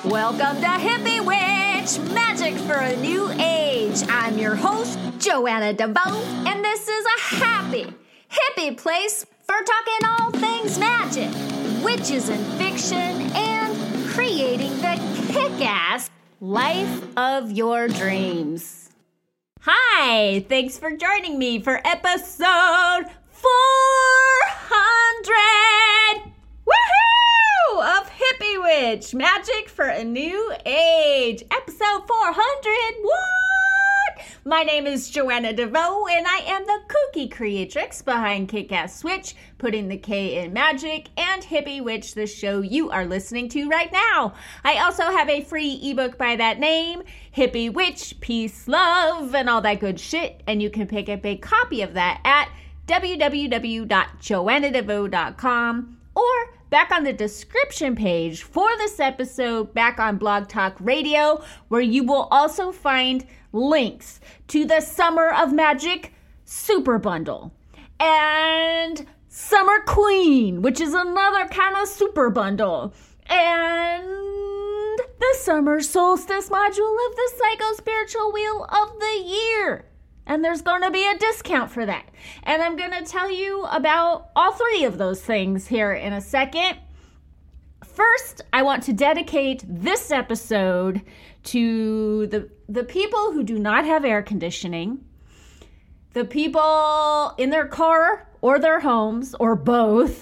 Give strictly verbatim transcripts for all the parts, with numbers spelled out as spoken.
Welcome to Hippie Witch, magic for a new age. I'm your host, Joanna DeVoe, and this is a happy, hippie place for talking all things magic, witches in fiction, and creating the kick-ass life of your dreams. Hi, thanks for joining me for episode four hundred! Woohoo! Of Hippie Witch, magic for a new age. Episode four hundred, what? My name is Joanna DeVoe, and I am the kooky creatrix behind Kick-Ass Witch, putting the K in magic, and Hippie Witch, the show you are listening to right now. I also have a free ebook by that name, Hippie Witch, Peace, Love, and all that good shit, and you can pick up a copy of that at w w w dot joanna devoe dot com or back on the description page for this episode back on Blog Talk Radio, where you will also find links to the Summer of Magic Super Bundle and Summer Queen, which is another kind of super bundle, and the Summer Solstice module of the Psycho Spiritual Wheel of the Year. And there's going to be a discount for that. And I'm going to tell you about all three of those things here in a second. First, I want to dedicate this episode to the, the people who do not have air conditioning, the people in their car or their homes, or both,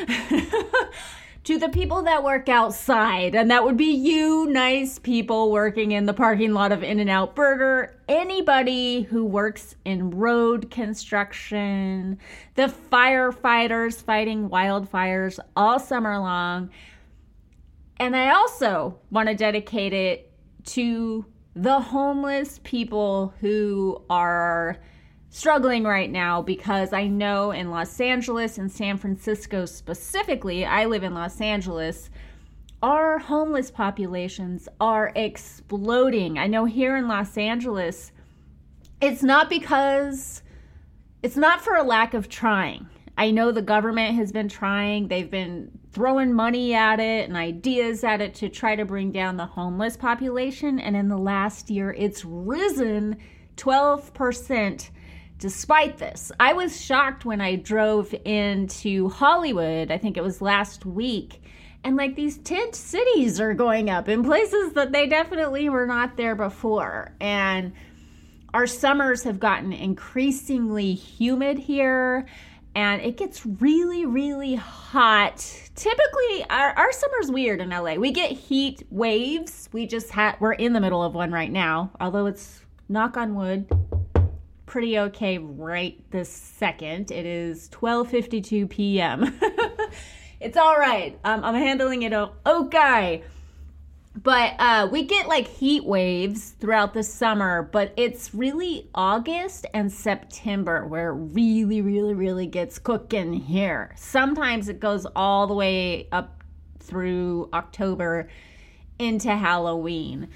to the people that work outside, and that would be you nice people working in the parking lot of In-N-Out Burger, anybody who works in road construction, the firefighters fighting wildfires all summer long. And I also want to dedicate it to the homeless people who are struggling right now, because I know in Los Angeles and San Francisco specifically, I live in Los Angeles, our homeless populations are exploding. I know here in Los Angeles, it's not because, it's not for a lack of trying. I know the government has been trying. They've been throwing money at it and ideas at it to try to bring down the homeless population. And in the last year, it's risen twelve percent. Despite this, I was shocked when I drove into Hollywood, I think it was last week, and like these tent cities are going up in places that they definitely were not there before. And our summers have gotten increasingly humid here, and it gets really, really hot. Typically, our, our summer's weird in L A. We get heat waves. We just had, we're in the middle of one right now, although it's, knock on wood, pretty okay right this second. It is twelve fifty-two p.m. It's all right. Um, I'm handling it okay. But uh, we get like heat waves throughout the summer, but it's really August and September where it really, really, really gets cooking here. Sometimes it goes all the way up through October into Halloween.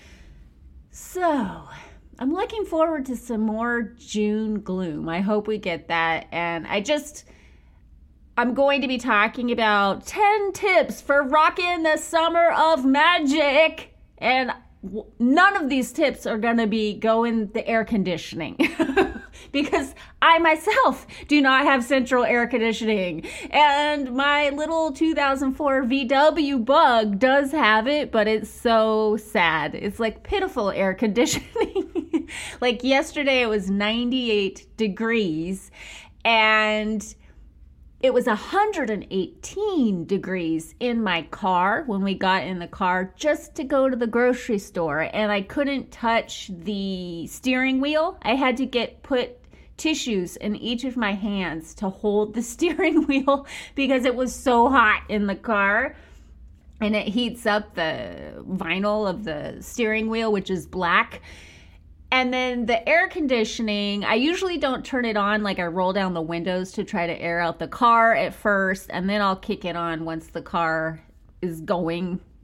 So I'm looking forward to some more June gloom. I hope we get that. And I just, I'm going to be talking about ten tips for rocking the summer of magic. And none of these tips are going to be going the air conditioning because I myself do not have central air conditioning. And my little two thousand four V W Bug does have it, but it's so sad. It's like pitiful air conditioning. Like yesterday it was ninety-eight degrees and it was one hundred eighteen degrees in my car when we got in the car just to go to the grocery store, and I couldn't touch the steering wheel. I had to get put tissues in each of my hands to hold the steering wheel because it was so hot in the car, and it heats up the vinyl of the steering wheel, which is black. And then the air conditioning, I usually don't turn it on. Like I roll down the windows to try to air out the car at first, and then I'll kick it on once the car is going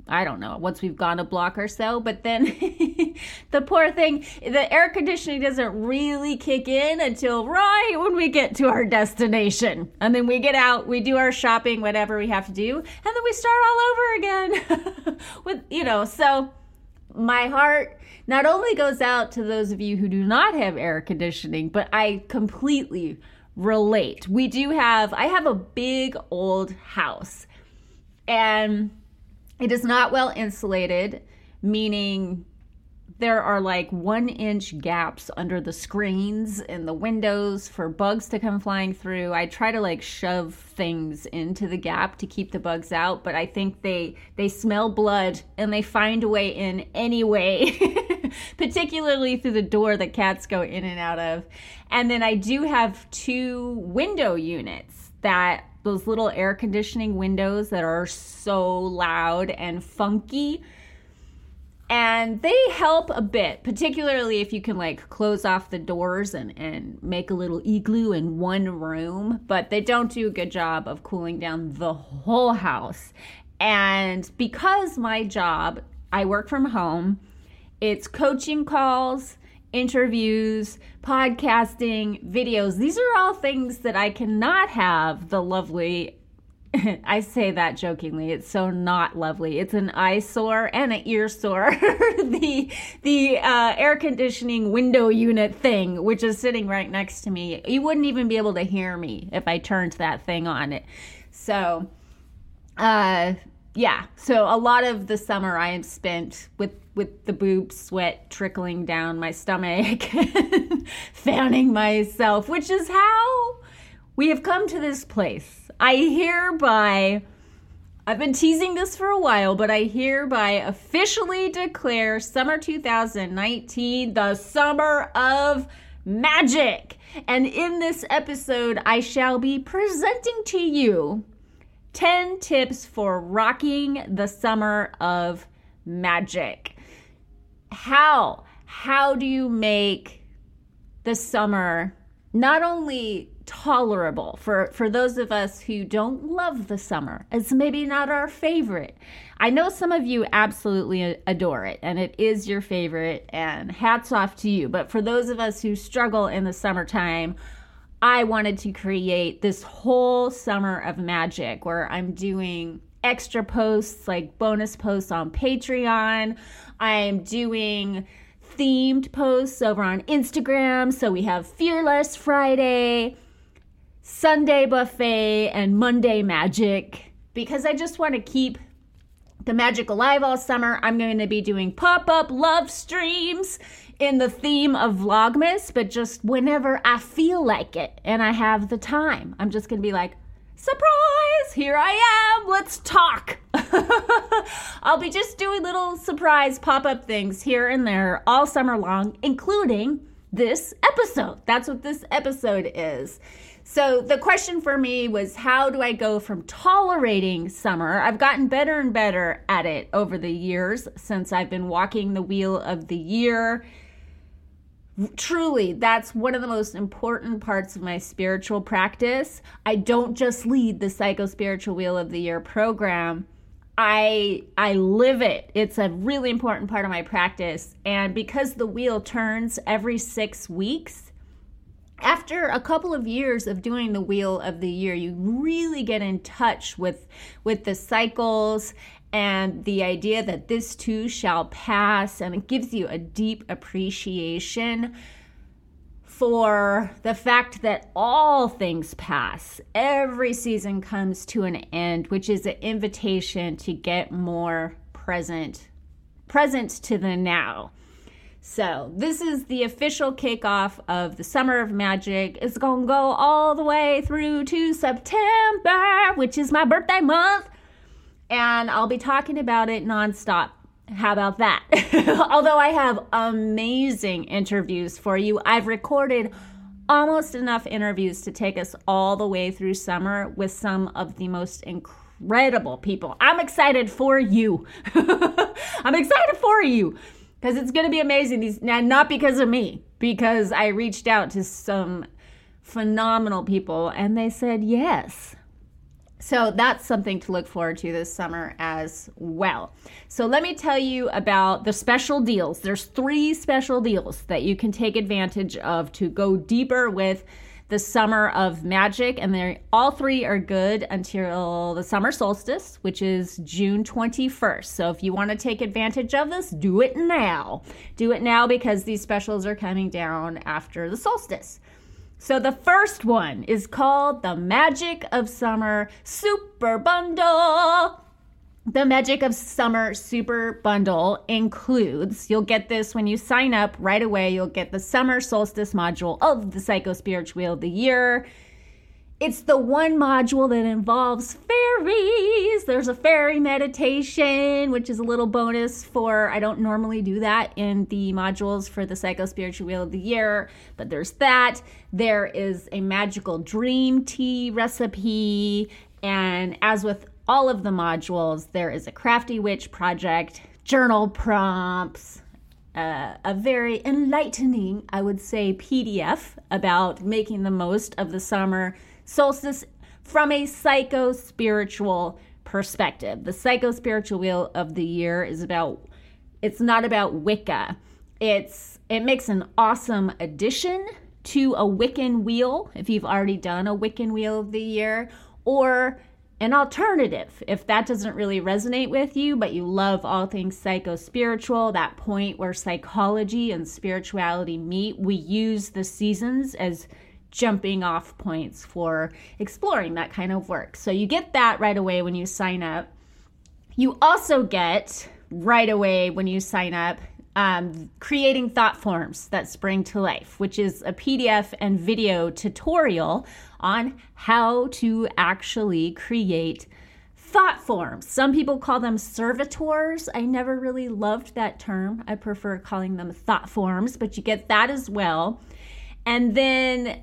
I don't know, once we've gone a block or so. But then the poor thing, the air conditioning doesn't really kick in until right when we get to our destination. And then we get out, we do our shopping, whatever we have to do, and then we start all over again. With, you know, so my heart not only goes out to those of you who do not have air conditioning, but I completely relate. We do have, I have a big old house, and it is not well insulated, meaning there are like one inch gaps under the screens in the windows for bugs to come flying through. I try to like shove things into the gap to keep the bugs out, but I think they they smell blood and they find a way in anyway, particularly through the door that cats go in and out of. And then I do have two window units, that those little air conditioning windows that are so loud and funky. And they help a bit, particularly if you can like close off the doors and, and make a little igloo in one room, but they don't do a good job of cooling down the whole house. And because my job, I work from home, it's coaching calls, interviews, podcasting, videos. These are all things that I cannot have the lovely, I say that jokingly, it's so not lovely. It's an eyesore and an ear sore. the the uh, air conditioning window unit thing, which is sitting right next to me. You wouldn't even be able to hear me if I turned that thing on. It. So, uh, yeah. So a lot of the summer I am spent with, with the boob sweat trickling down my stomach, fanning myself, which is how we have come to this place. I hereby, I've been teasing this for a while, but I hereby officially declare summer two thousand nineteen the summer of magic. And in this episode, I shall be presenting to you ten tips for rocking the summer of magic. How? How do you make the summer not only tolerable for, for those of us who don't love the summer? It's maybe not our favorite. I know some of you absolutely adore it, and it is your favorite, and hats off to you. But for those of us who struggle in the summertime, I wanted to create this whole summer of magic where I'm doing extra posts, like bonus posts on Patreon. I'm doing themed posts over on Instagram. So we have Fearless Friday, Sunday Buffet, and Monday Magic. Because I just want to keep the magic alive all summer, I'm going to be doing pop-up love streams in the theme of Vlogmas, but just whenever I feel like it and I have the time. I'm just going to be like, surprise, here I am, let's talk. I'll be just doing little surprise pop-up things here and there all summer long, including this episode. That's what this episode is. So the question for me was, how do I go from tolerating summer? I've gotten better and better at it over the years since I've been walking the wheel of the year. Truly, that's one of the most important parts of my spiritual practice. I don't just lead the Psycho Spiritual Wheel of the Year program. I I live it. It's a really important part of my practice. And because the wheel turns every six weeks, after a couple of years of doing the Wheel of the Year, you really get in touch with, with the cycles and the idea that this too shall pass, and it gives you a deep appreciation for the fact that all things pass. Every season comes to an end, which is an invitation to get more present, present to the now. So this is the official kickoff of the Summer of Magic. It's going to go all the way through to September, which is my birthday month. And I'll be talking about it nonstop. How about that? Although I have amazing interviews for you. I've recorded almost enough interviews to take us all the way through summer with some of the most incredible people. I'm excited for you. I'm excited for you. Because it's going to be amazing. These, now, not because of me, because I reached out to some phenomenal people and they said yes. So that's something to look forward to this summer as well. So let me tell you about the special deals. There's three special deals that you can take advantage of to go deeper with the Summer of Magic, and they all three are good until the summer solstice, which is June twenty-first. So if you want to take advantage of this, do it now. Do it now because these specials are coming down after the solstice. So the first one is called the Magic of Summer Super Bundle. The Magic of Summer Super Bundle includes, you'll get this when you sign up right away, you'll get the Summer Solstice module of the Psycho Spiritual Wheel of the Year. It's the one module that involves fairies. There's a fairy meditation, which is a little bonus for, I don't normally do that in the modules for the Psycho Spiritual Wheel of the Year, but there's that. There is a magical dream tea recipe, and as with all of the modules, there is a Crafty Witch project, journal prompts, uh, a very enlightening, I would say, P D F about making the most of the summer solstice from a psycho-spiritual perspective. The Psycho-Spiritual Wheel of the Year is about, it's not about Wicca. It's It makes an awesome addition to a Wiccan wheel, if you've already done a Wiccan Wheel of the Year, or an alternative, if that doesn't really resonate with you, but you love all things psycho-spiritual, that point where psychology and spirituality meet, we use the seasons as jumping off points for exploring that kind of work. So you get that right away when you sign up. You also get right away when you sign up um, creating thought forms that spring to life, which is a P D F and video tutorial on how to actually create thought forms. Some people call them servitors. I never really loved that term. I prefer calling them thought forms, but you get that as well. And then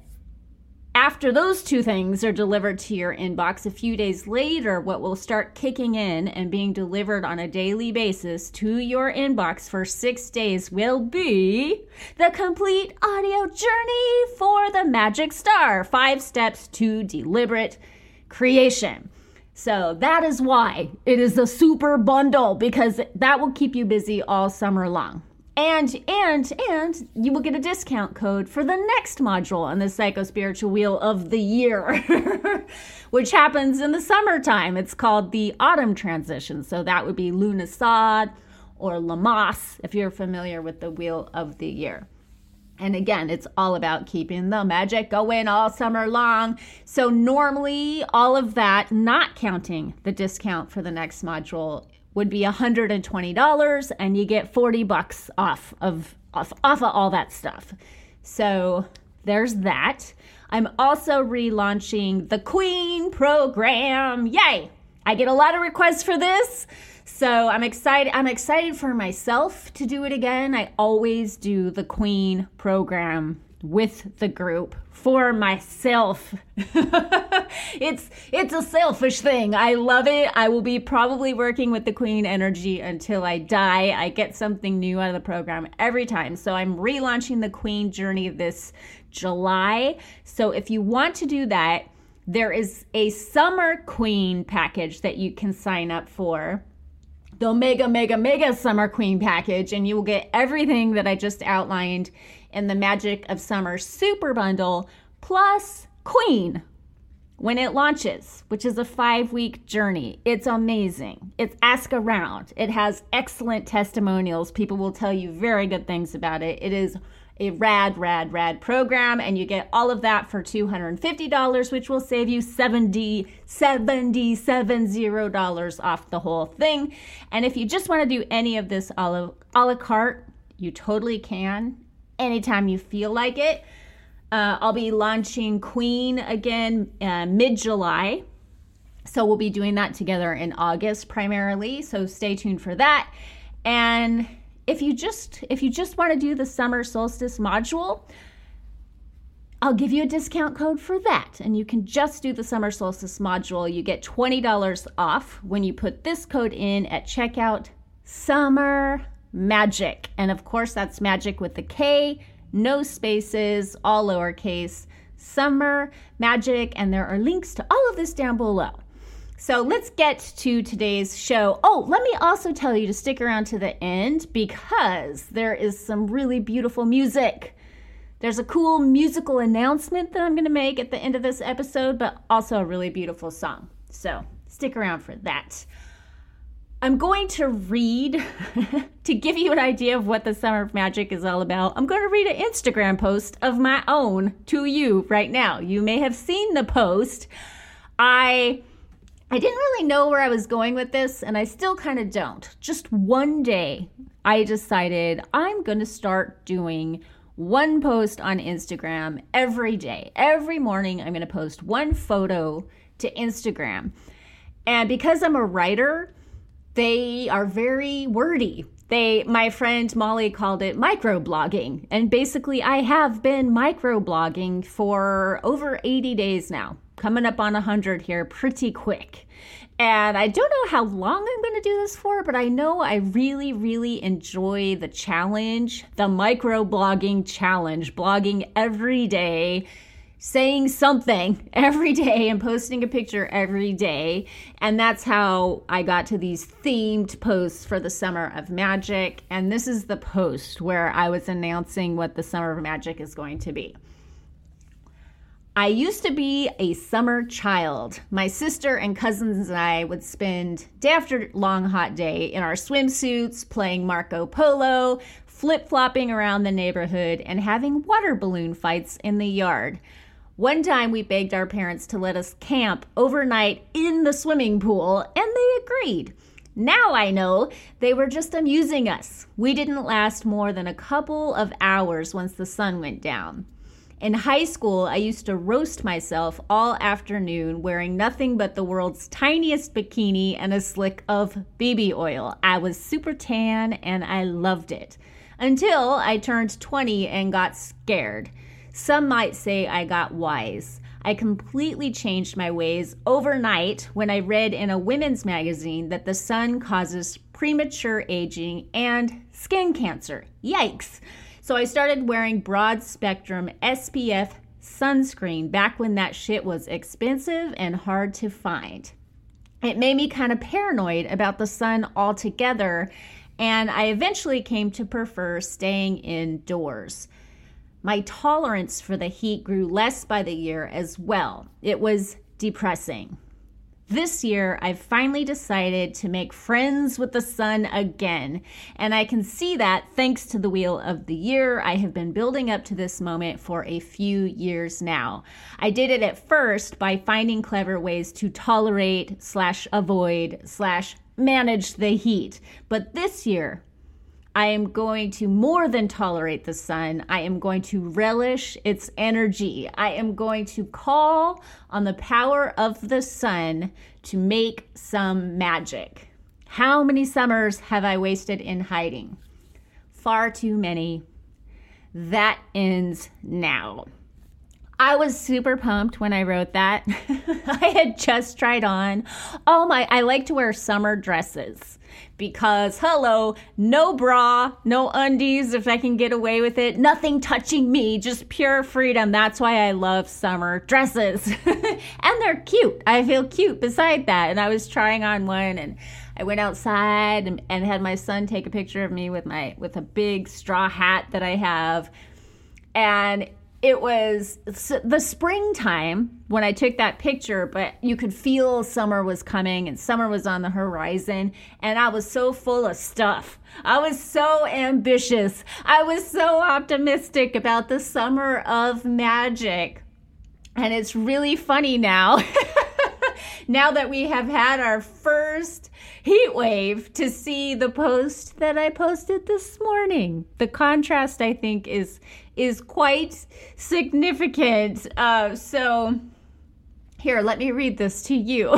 after those two things are delivered to your inbox, a few days later, what will start kicking in and being delivered on a daily basis to your inbox for six days will be the complete audio journey for the Magic Star, five steps to deliberate creation. So that is why it is a super bundle, because that will keep you busy all summer long. And, and, and you will get a discount code for the next module on the Psycho Spiritual Wheel of the Year, which happens in the summertime. It's called the Autumn Transition. So that would be Lughnasadh or Lammas, if you're familiar with the Wheel of the Year. And again, it's all about keeping the magic going all summer long. So normally all of that, not counting the discount for the next module, would be one hundred twenty dollars, and you get forty bucks off of off, off of all that stuff. So there's that. I'm also relaunching the Queen program. Yay! I get a lot of requests for this, so I'm excited. I'm excited for myself to do it again. I always do the Queen program with the group for myself. it's it's a selfish thing. I love it. I will be probably working with the Queen energy until I die. I get something new out of the program every time. So I'm relaunching the Queen journey this July. So if you want to do that, there is a Summer Queen package that you can sign up for. The mega, mega, mega Summer Queen package, and you will get everything that I just outlined in the Magic of Summer Super Bundle, plus Queen when it launches, which is a five-week journey. It's amazing. It's Ask Around. It has excellent testimonials. People will tell you very good things about it. It is a rad, rad, rad program, and you get all of that for two hundred fifty dollars, which will save you seventy, seventy, seventy dollars off the whole thing. And if you just want to do any of this a la, a la carte, you totally can, anytime you feel like it. Uh, I'll be launching Queen again uh, mid-July. So we'll be doing that together in August primarily. So stay tuned for that. And if you just if you just want to do the summer solstice module, I'll give you a discount code for that. And you can just do the summer solstice module. You get twenty dollars off when you put this code in at checkout, Summer Magic. And of course, that's magic with the K, no spaces, all lowercase, Summer Magic. And there are links to all of this down below. So let's get to today's show. Oh, let me also tell you to stick around to the end because there is some really beautiful music. There's a cool musical announcement that I'm going to make at the end of this episode, but also a really beautiful song. So stick around for that. I'm going to read, to give you an idea of what the Summer of Magic is all about, I'm going to read an Instagram post of my own to you right now. You may have seen the post. I... I didn't really know where I was going with this, and I still kind of don't. Just one day, I decided I'm going to start doing one post on Instagram every day. Every morning, I'm going to post one photo to Instagram. And because I'm a writer, they are very wordy. They, my friend Molly called it microblogging. And basically, I have been microblogging for over eighty days now. Coming up on one hundred here pretty quick. And I don't know how long I'm going to do this for, but I know I really, really enjoy the challenge, the microblogging challenge, blogging every day, saying something every day and posting a picture every day. And that's how I got to these themed posts for the Summer of Magic. And this is the post where I was announcing what the Summer of Magic is going to be. I used to be a summer child. My sister and cousins and I would spend day after long hot day in our swimsuits, playing Marco Polo, flip-flopping around the neighborhood, and having water balloon fights in the yard. One time we begged our parents to let us camp overnight in the swimming pool, and they agreed. Now I know they were just amusing us. We didn't last more than a couple of hours once the sun went down. In high school, I used to roast myself all afternoon wearing nothing but the world's tiniest bikini and a slick of B B oil. I was super tan and I loved it. Until I turned twenty and got scared. Some might say I got wise. I completely changed my ways overnight when I read in a women's magazine that the sun causes premature aging and skin cancer. Yikes! So I started wearing broad spectrum S P F sunscreen back when that shit was expensive and hard to find. It made me kind of paranoid about the sun altogether, and I eventually came to prefer staying indoors. My tolerance for the heat grew less by the year as well. It was depressing. This year, I've finally decided to make friends with the sun again, and I can see that thanks to the Wheel of the Year. I have been building up to this moment for a few years now. I did it at first by finding clever ways to tolerate slash avoid slash manage the heat, but this year, I am going to more than tolerate the sun. I am going to relish its energy. I am going to call on the power of the sun to make some magic. How many summers have I wasted in hiding? Far too many. That ends now. I was super pumped when I wrote that. I had just tried on all my, I like to wear summer dresses because, hello, no bra, no undies if I can get away with it, nothing touching me, just pure freedom. That's why I love summer dresses. And they're cute. I feel cute beside that. And I was trying on one and I went outside and, and had my son take a picture of me with my, with a big straw hat that I have. And it was the springtime when I took that picture, but you could feel summer was coming and summer was on the horizon. And I was so full of stuff. I was so ambitious. I was so optimistic about the Summer of Magic. And it's really funny now, now that we have had our first heat wave, to see the post that I posted this morning. The contrast, I think, is is quite significant. Uh, so here, let me read this to you.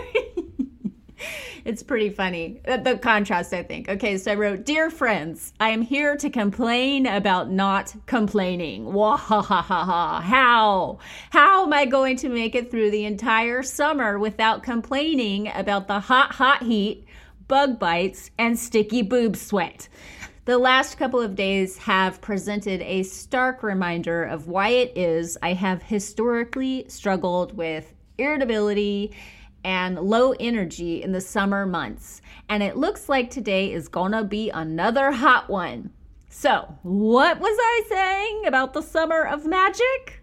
It's pretty funny, the contrast, I think. Okay, so I wrote, "Dear friends, I am here to complain about not complaining. Wahahaha. How? How am I going to make it through the entire summer without complaining about the hot, hot heat, bug bites, and sticky boob sweat? The last couple of days have presented a stark reminder of why it is I have historically struggled with irritability and low energy in the summer months. And it looks like today is gonna be another hot one. So, what was I saying about the summer of magic?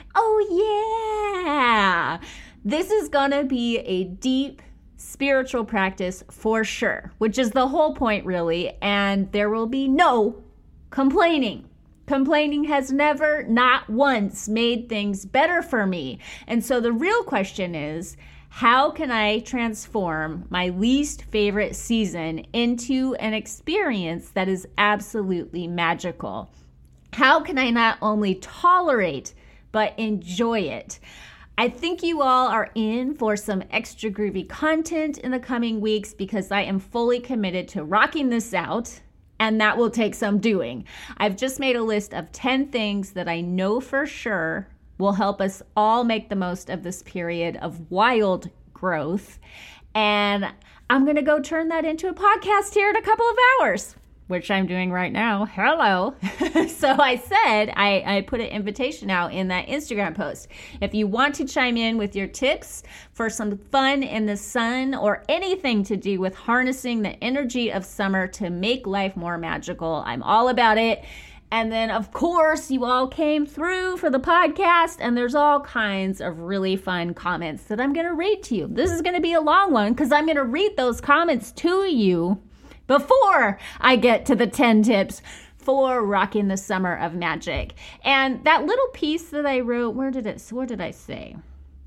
Oh yeah! This is gonna be a deep spiritual practice for sure, which is the whole point really, and there will be no complaining. Complaining has never, not once, made things better for me. And so the real question is, how can I transform my least favorite season into an experience that is absolutely magical? How can I not only tolerate, but enjoy it? I think you all are in for some extra groovy content in the coming weeks because I am fully committed to rocking this out, and that will take some doing. I've just made a list of ten things that I know for sure will help us all make the most of this period of wild growth. And I'm going to go turn that into a podcast here in a couple of hours, which I'm doing right now. Hello. So I said, I, I put an invitation out in that Instagram post. If you want to chime in with your tips for some fun in the sun or anything to do with harnessing the energy of summer to make life more magical, I'm all about it. And then, of course, you all came through for the podcast, and there's all kinds of really fun comments that I'm going to read to you. This is going to be a long one because I'm going to read those comments to you before I get to the ten tips for rocking the summer of magic. And that little piece that I wrote, where did it, what did I say?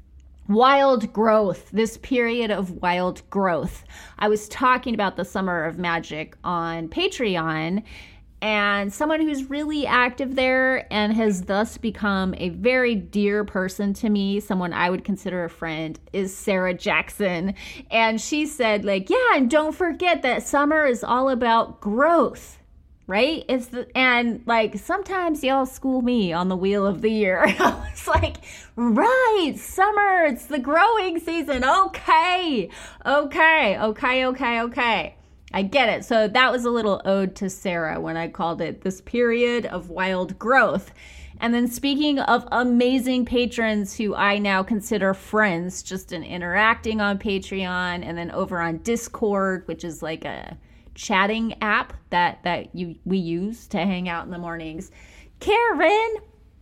Wild growth, this period of wild growth. I was talking about the summer of magic on Patreon, and someone who's really active there and has thus become a very dear person to me, someone I would consider a friend, is Sarah Jackson. And she said, like, yeah, and don't forget that summer is all about growth, right? It's the, and like sometimes y'all school me on the wheel of the year. I was like, right, summer, it's the growing season. Okay, okay, okay, okay, okay. I get it. So that was a little ode to Sarah when I called it this period of wild growth. And then speaking of amazing patrons who I now consider friends, just in interacting on Patreon and then over on Discord, which is like a chatting app that, that you we use to hang out in the mornings. Karen,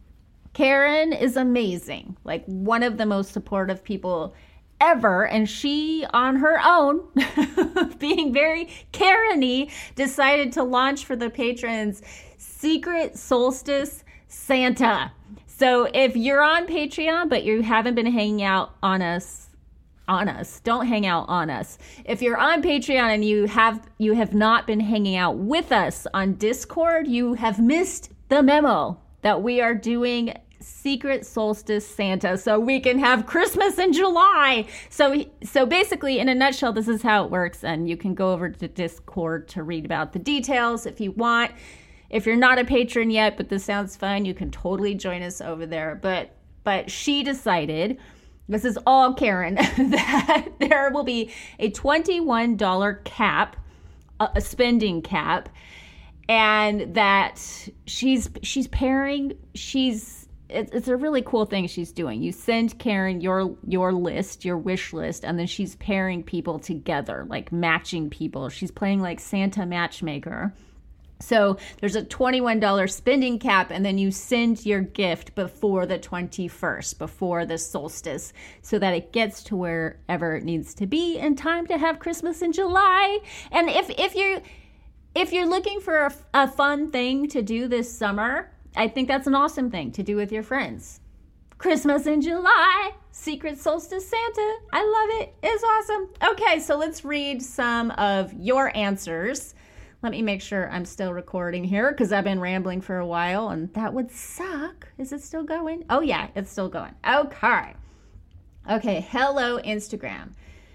Karen is amazing. Like one of the most supportive people ever, and she on her own, being very Karen-y, decided to launch for the patrons Secret Solstice Santa. So if you're on Patreon but you haven't been hanging out on us on us don't hang out on us. If you're on Patreon and you have you have not been hanging out with us on Discord, you have missed the memo that we are doing Secret Solstice Santa so we can have Christmas in July. So so basically, in a nutshell, this is how it works, and you can go over to Discord to read about the details if you want. If you're not a patron yet, but this sounds fun, you can totally join us over there. But but she decided, this is all Karen, that there will be a twenty-one dollars cap, a spending cap, and that she's she's pairing, she's It's, it's a really cool thing she's doing. You send Karen your your list, your wish list, and then she's pairing people together, like matching people. She's playing like Santa matchmaker. So there's a twenty-one dollars spending cap, and then you send your gift before the twenty-first, before the solstice, so that it gets to wherever it needs to be in time to have Christmas in July. And if if you're if you're looking for a, a fun thing to do this summer, I think that's an awesome thing to do with your friends. Christmas in July, Secret Solstice Santa. I love it. It's awesome. Okay, so let's read some of your answers. Let me make sure I'm still recording here because I've been rambling for a while and that would suck. Is it still going? Oh yeah, it's still going. Okay. Okay, hello Instagram.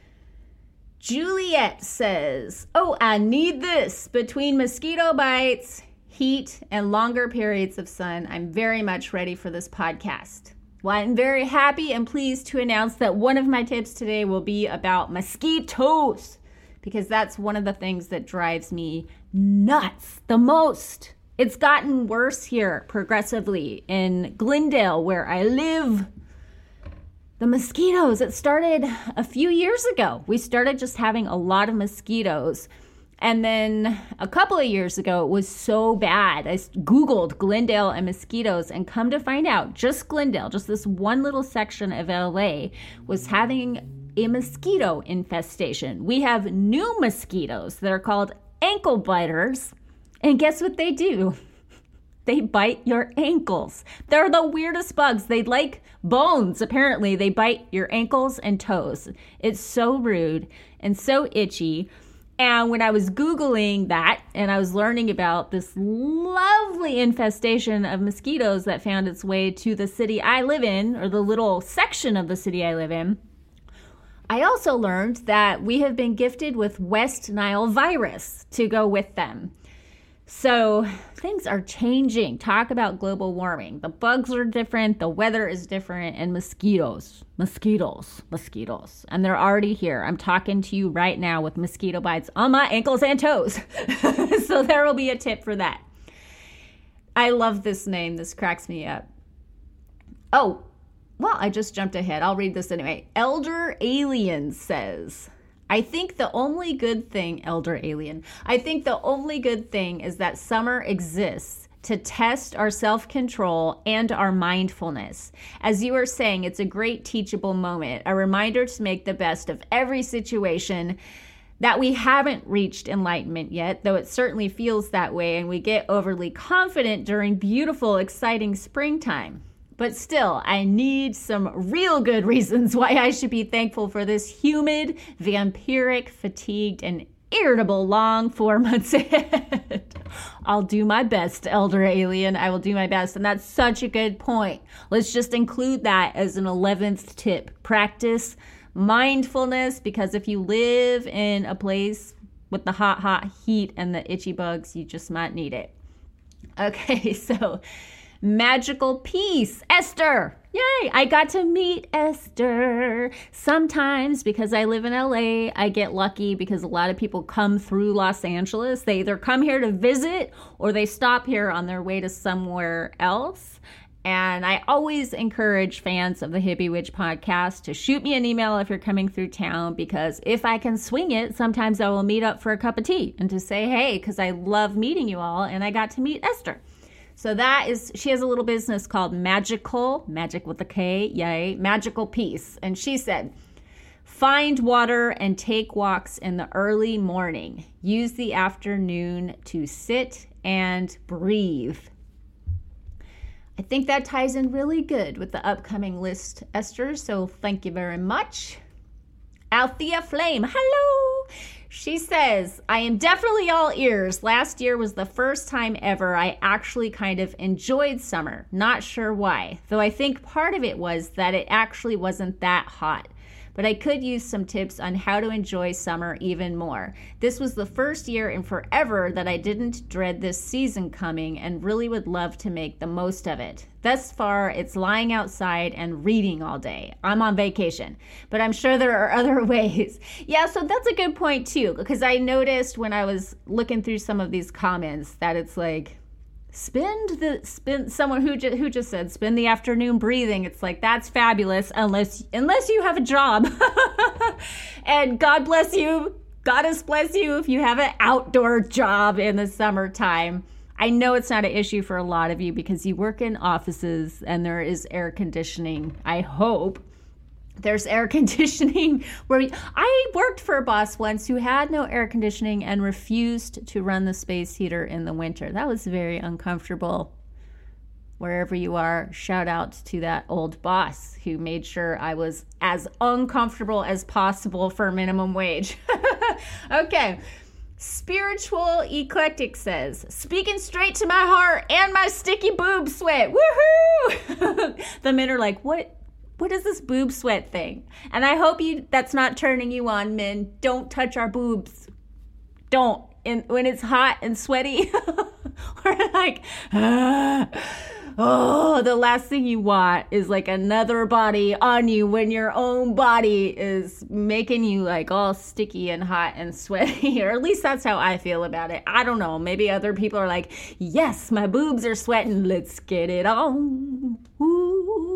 Juliet says, oh, I need this. Between mosquito bites, heat, and longer periods of sun, I'm very much ready for this podcast. Well, I'm very happy and pleased to announce that one of my tips today will be about mosquitoes, because that's one of the things that drives me nuts the most. It's gotten worse here progressively in Glendale, where I live. the mosquitoes. It started a few years ago. We started just having a lot of mosquitoes. And then a couple of years ago, it was so bad. I Googled Glendale and mosquitoes and come to find out just Glendale, just this one little section of L A was having a mosquito infestation. We have new mosquitoes that are called ankle biters. And guess what they do? They bite your ankles. They're the weirdest bugs. They like bones, apparently. They bite your ankles and toes. It's so rude and so itchy. And when I was Googling that and I was learning about this lovely infestation of mosquitoes that found its way to the city I live in, or the little section of the city I live in, I also learned that we have been gifted with West Nile virus to go with them. So things are changing. Talk about global warming. The bugs are different, the weather is different, and mosquitoes, mosquitoes, mosquitoes. And they're already here. I'm talking to you right now with mosquito bites on my ankles and toes. So there will be a tip for that. I love this name. This cracks me up. Oh, well, I just jumped ahead. I'll read this anyway. Elder Alien says, I think the only good thing, Elder Alien, I think the only good thing is that summer exists to test our self-control and our mindfulness. As you were saying, it's a great teachable moment, a reminder to make the best of every situation, that we haven't reached enlightenment yet, though it certainly feels that way, and we get overly confident during beautiful, exciting springtime. But still, I need some real good reasons why I should be thankful for this humid, vampiric, fatigued, and irritable long four months ahead. I'll do my best, Elder Alien. I will do my best. And that's such a good point. Let's just include that as an eleventh tip. Practice mindfulness, because if you live in a place with the hot, hot heat and the itchy bugs, you just might need it. Okay, so magical peace. Esther. Yay. I got to meet Esther. Sometimes because I live in L A, I get lucky because a lot of people come through Los Angeles. They either come here to visit or they stop here on their way to somewhere else. And I always encourage fans of the Hippie Witch podcast to shoot me an email if you're coming through town, because if I can swing it, sometimes I will meet up for a cup of tea and to say, hey, because I love meeting you all and I got to meet Esther. So that is, she has a little business called Magical, magic with a K, yay, Magical Peace. And she said, find water and take walks in the early morning. Use the afternoon to sit and breathe. I think that ties in really good with the upcoming list, Esther, so thank you very much. Althea Flame, hello! She says, I am definitely all ears. Last year was the first time ever I actually kind of enjoyed summer. Not sure why, though I think part of it was that it actually wasn't that hot. But I could use some tips on how to enjoy summer even more. This was the first year in forever that I didn't dread this season coming and really would love to make the most of it. Thus far, it's lying outside and reading all day. I'm on vacation, but I'm sure there are other ways. Yeah, so that's a good point too, because I noticed when I was looking through some of these comments that it's like, Spend the spend someone who just who just said spend the afternoon breathing. It's like, that's fabulous unless unless you have a job. And God bless you. Goddess bless you if you have an outdoor job in the summertime. I know it's not an issue for a lot of you because you work in offices and there is air conditioning. I hope there's air conditioning where we, I worked for a boss once who had no air conditioning and refused to run the space heater in the winter. That was very uncomfortable. Wherever you are, shout out to that old boss who made sure I was as uncomfortable as possible for minimum wage. Okay. Spiritual Eclectic says, speaking straight to my heart and my sticky boob sweat. Woohoo! The men are like, what? What is this boob sweat thing? And I hope you that's not turning you on, men. Don't touch our boobs. Don't. And when it's hot and sweaty, we're like, ah. Oh, the last thing you want is like another body on you when your own body is making you like all sticky and hot and sweaty. Or at least that's how I feel about it. I don't know. Maybe other people are like, yes, my boobs are sweating. Let's get it on. Ooh.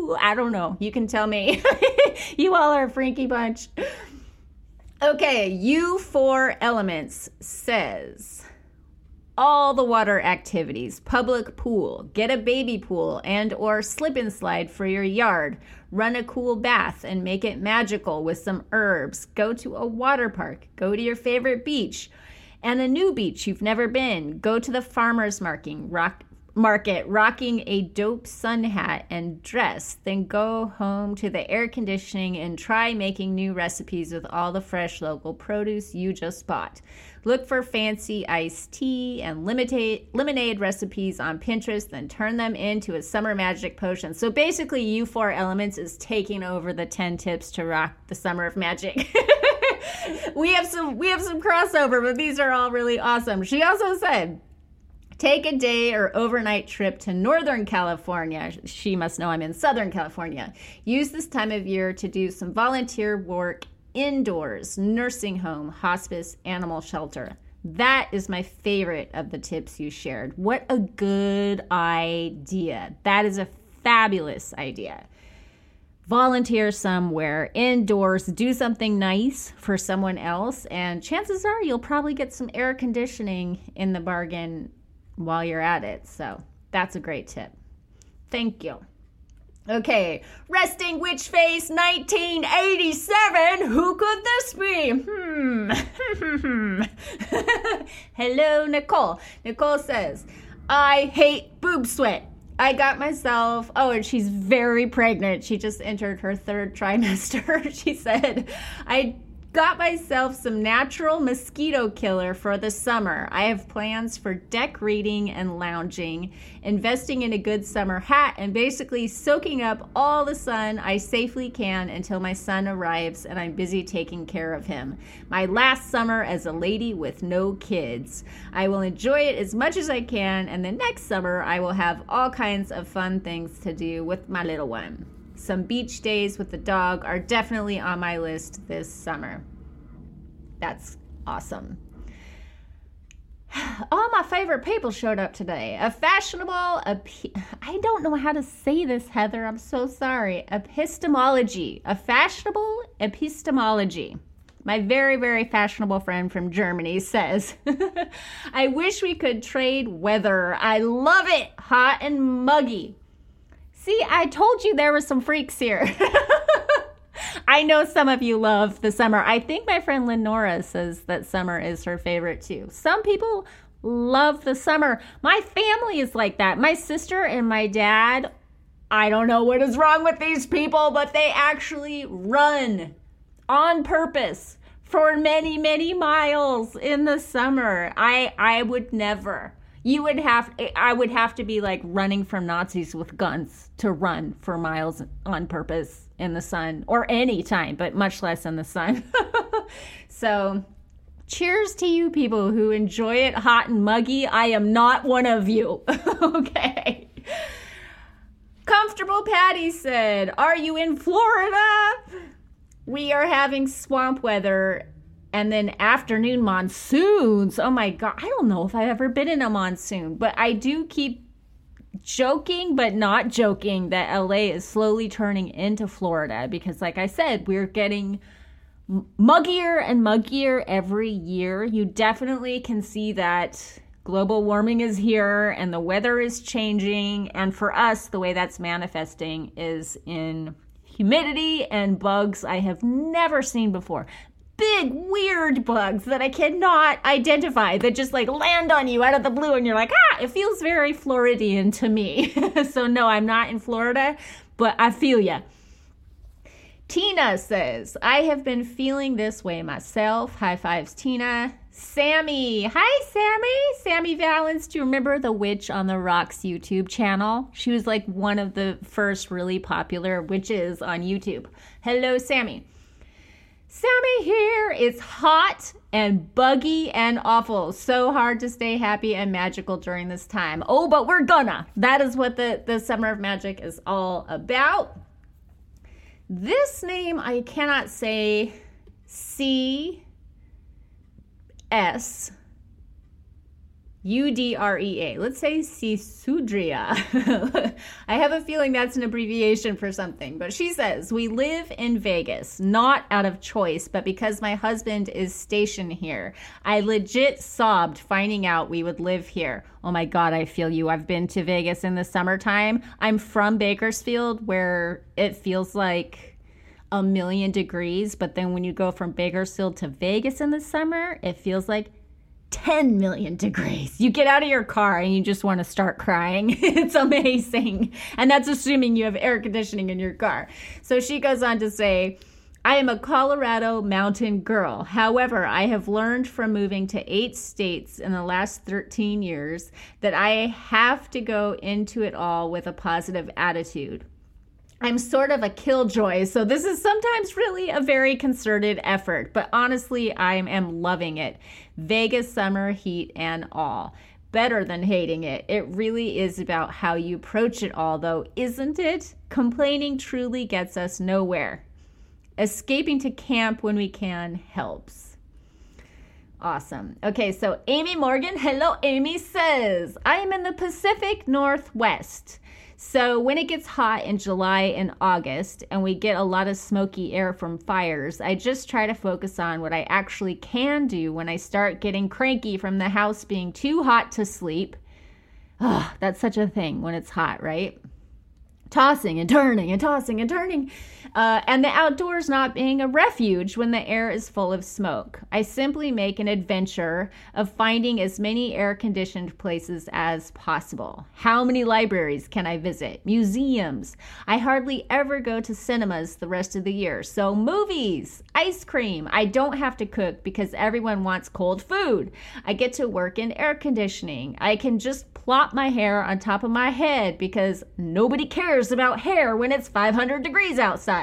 Ooh, I don't know. You can tell me. You all are a freaky bunch. Okay, U four Elements says, all the water activities, public pool, get a baby pool and or slip and slide for your yard, run a cool bath and make it magical with some herbs, go to a water park, go to your favorite beach and a new beach you've never been, go to the farmer's market, rock, market rocking a dope sun hat and dress, then go home to the air conditioning and try making new recipes with all the fresh local produce you just bought. Look for fancy iced tea and lemonade, lemonade recipes on Pinterest, then turn them into a summer magic potion. So basically, U four Elements is taking over the ten tips to rock the summer of magic. we have some we have some crossover, but these are all really awesome. She also said, take a day or overnight trip to Northern California. She must know I'm in Southern California. Use this time of year to do some volunteer work indoors, nursing home, hospice, animal shelter. That is my favorite of the tips you shared. What a good idea. That is a fabulous idea. Volunteer somewhere indoors, do something nice for someone else, and chances are you'll probably get some air conditioning in the bargain while you're at it. So that's a great tip. Thank you. Okay, Resting Witch Face nineteen eighty-seven. Who could this be? Hmm. Hello, Nicole. Nicole says, I hate boob sweat. I got myself, oh, and she's very pregnant. She just entered her third trimester. She said, I got myself some natural mosquito killer for the summer. I have plans for deck reading and lounging, investing in a good summer hat, and basically soaking up all the sun I safely can until my son arrives and I'm busy taking care of him. My last summer as a lady with no kids. I will enjoy it as much as I can, and the next summer I will have all kinds of fun things to do with my little one. Some beach days with the dog are definitely on my list this summer. That's awesome. All my favorite people showed up today. A fashionable, epi- I don't know how to say this, Heather. I'm so sorry. Epistemology. A fashionable epistemology. My very, very fashionable friend from Germany says, I wish we could trade weather. I love it. Hot and muggy. See, I told you there were some freaks here. I know some of you love the summer. I think my friend Lenora says that summer is her favorite too. Some people love the summer. My family is like that. My sister and my dad, I don't know what is wrong with these people, but they actually run on purpose for many, many miles in the summer. I I would never. You would have, I would have to be like running from Nazis with guns to run for miles on purpose in the sun, or any time, but much less in the sun. So cheers to you people who enjoy it hot and muggy. I am not one of you. Okay. Comfortable Patty said, are you in Florida? We are having swamp weather and then afternoon monsoons. Oh my God. I don't know if I've ever been in a monsoon, but I do keep joking, but not joking, that L A is slowly turning into Florida because, like I said, we're getting muggier and muggier every year. You definitely can see that global warming is here and the weather is changing. And for us, the way that's manifesting is in humidity and bugs I have never seen before. Big, weird bugs that I cannot identify that just like land on you out of the blue and you're like, ah, it feels very Floridian to me. So no, I'm not in Florida, but I feel ya. Tina says, I have been feeling this way myself. High fives, Tina. Sammy. Hi, Sammy. Sammy Valens. Do you remember the witch on the Rocks YouTube channel? She was like one of the first really popular witches on YouTube. Hello, Sammy. Sammy here. It's hot and buggy and awful. So hard to stay happy and magical during this time. Oh, but we're gonna. That is what the, the Summer of Magic is all about. This name I cannot say. C S U D R E A. Let's say Cisudria. I have a feeling that's an abbreviation for something. But she says, we live in Vegas, not out of choice, but because my husband is stationed here. I legit sobbed finding out we would live here. Oh my God, I feel you. I've been to Vegas in the summertime. I'm from Bakersfield, where it feels like a million degrees. But then when you go from Bakersfield to Vegas in the summer, it feels like ten million degrees. You get out of your car and you just want to start crying. It's amazing. And that's assuming you have air conditioning in your car. So she goes on to say, I am a Colorado mountain girl. However, I have learned from moving to eight states in the last thirteen years that I have to go into it all with a positive attitude. I'm sort of a killjoy, so this is sometimes really a very concerted effort, but honestly, I am loving it. Vegas summer heat and all. Better than hating it. It really is about how you approach it all, though, isn't it? Complaining truly gets us nowhere. Escaping to camp when we can helps. Awesome. Okay, so Amy Morgan, hello Amy, says, I am in the Pacific Northwest. So when it gets hot in July and August and we get a lot of smoky air from fires, I just try to focus on what I actually can do when I start getting cranky from the house being too hot to sleep. Oh, that's such a thing when it's hot, right? Tossing and turning and tossing and turning. Uh, and the outdoors not being a refuge when the air is full of smoke. I simply make an adventure of finding as many air-conditioned places as possible. How many libraries can I visit? Museums. I hardly ever go to cinemas the rest of the year. So movies, ice cream. I don't have to cook because everyone wants cold food. I get to work in air conditioning. I can just plop my hair on top of my head because nobody cares about hair when it's five hundred degrees outside.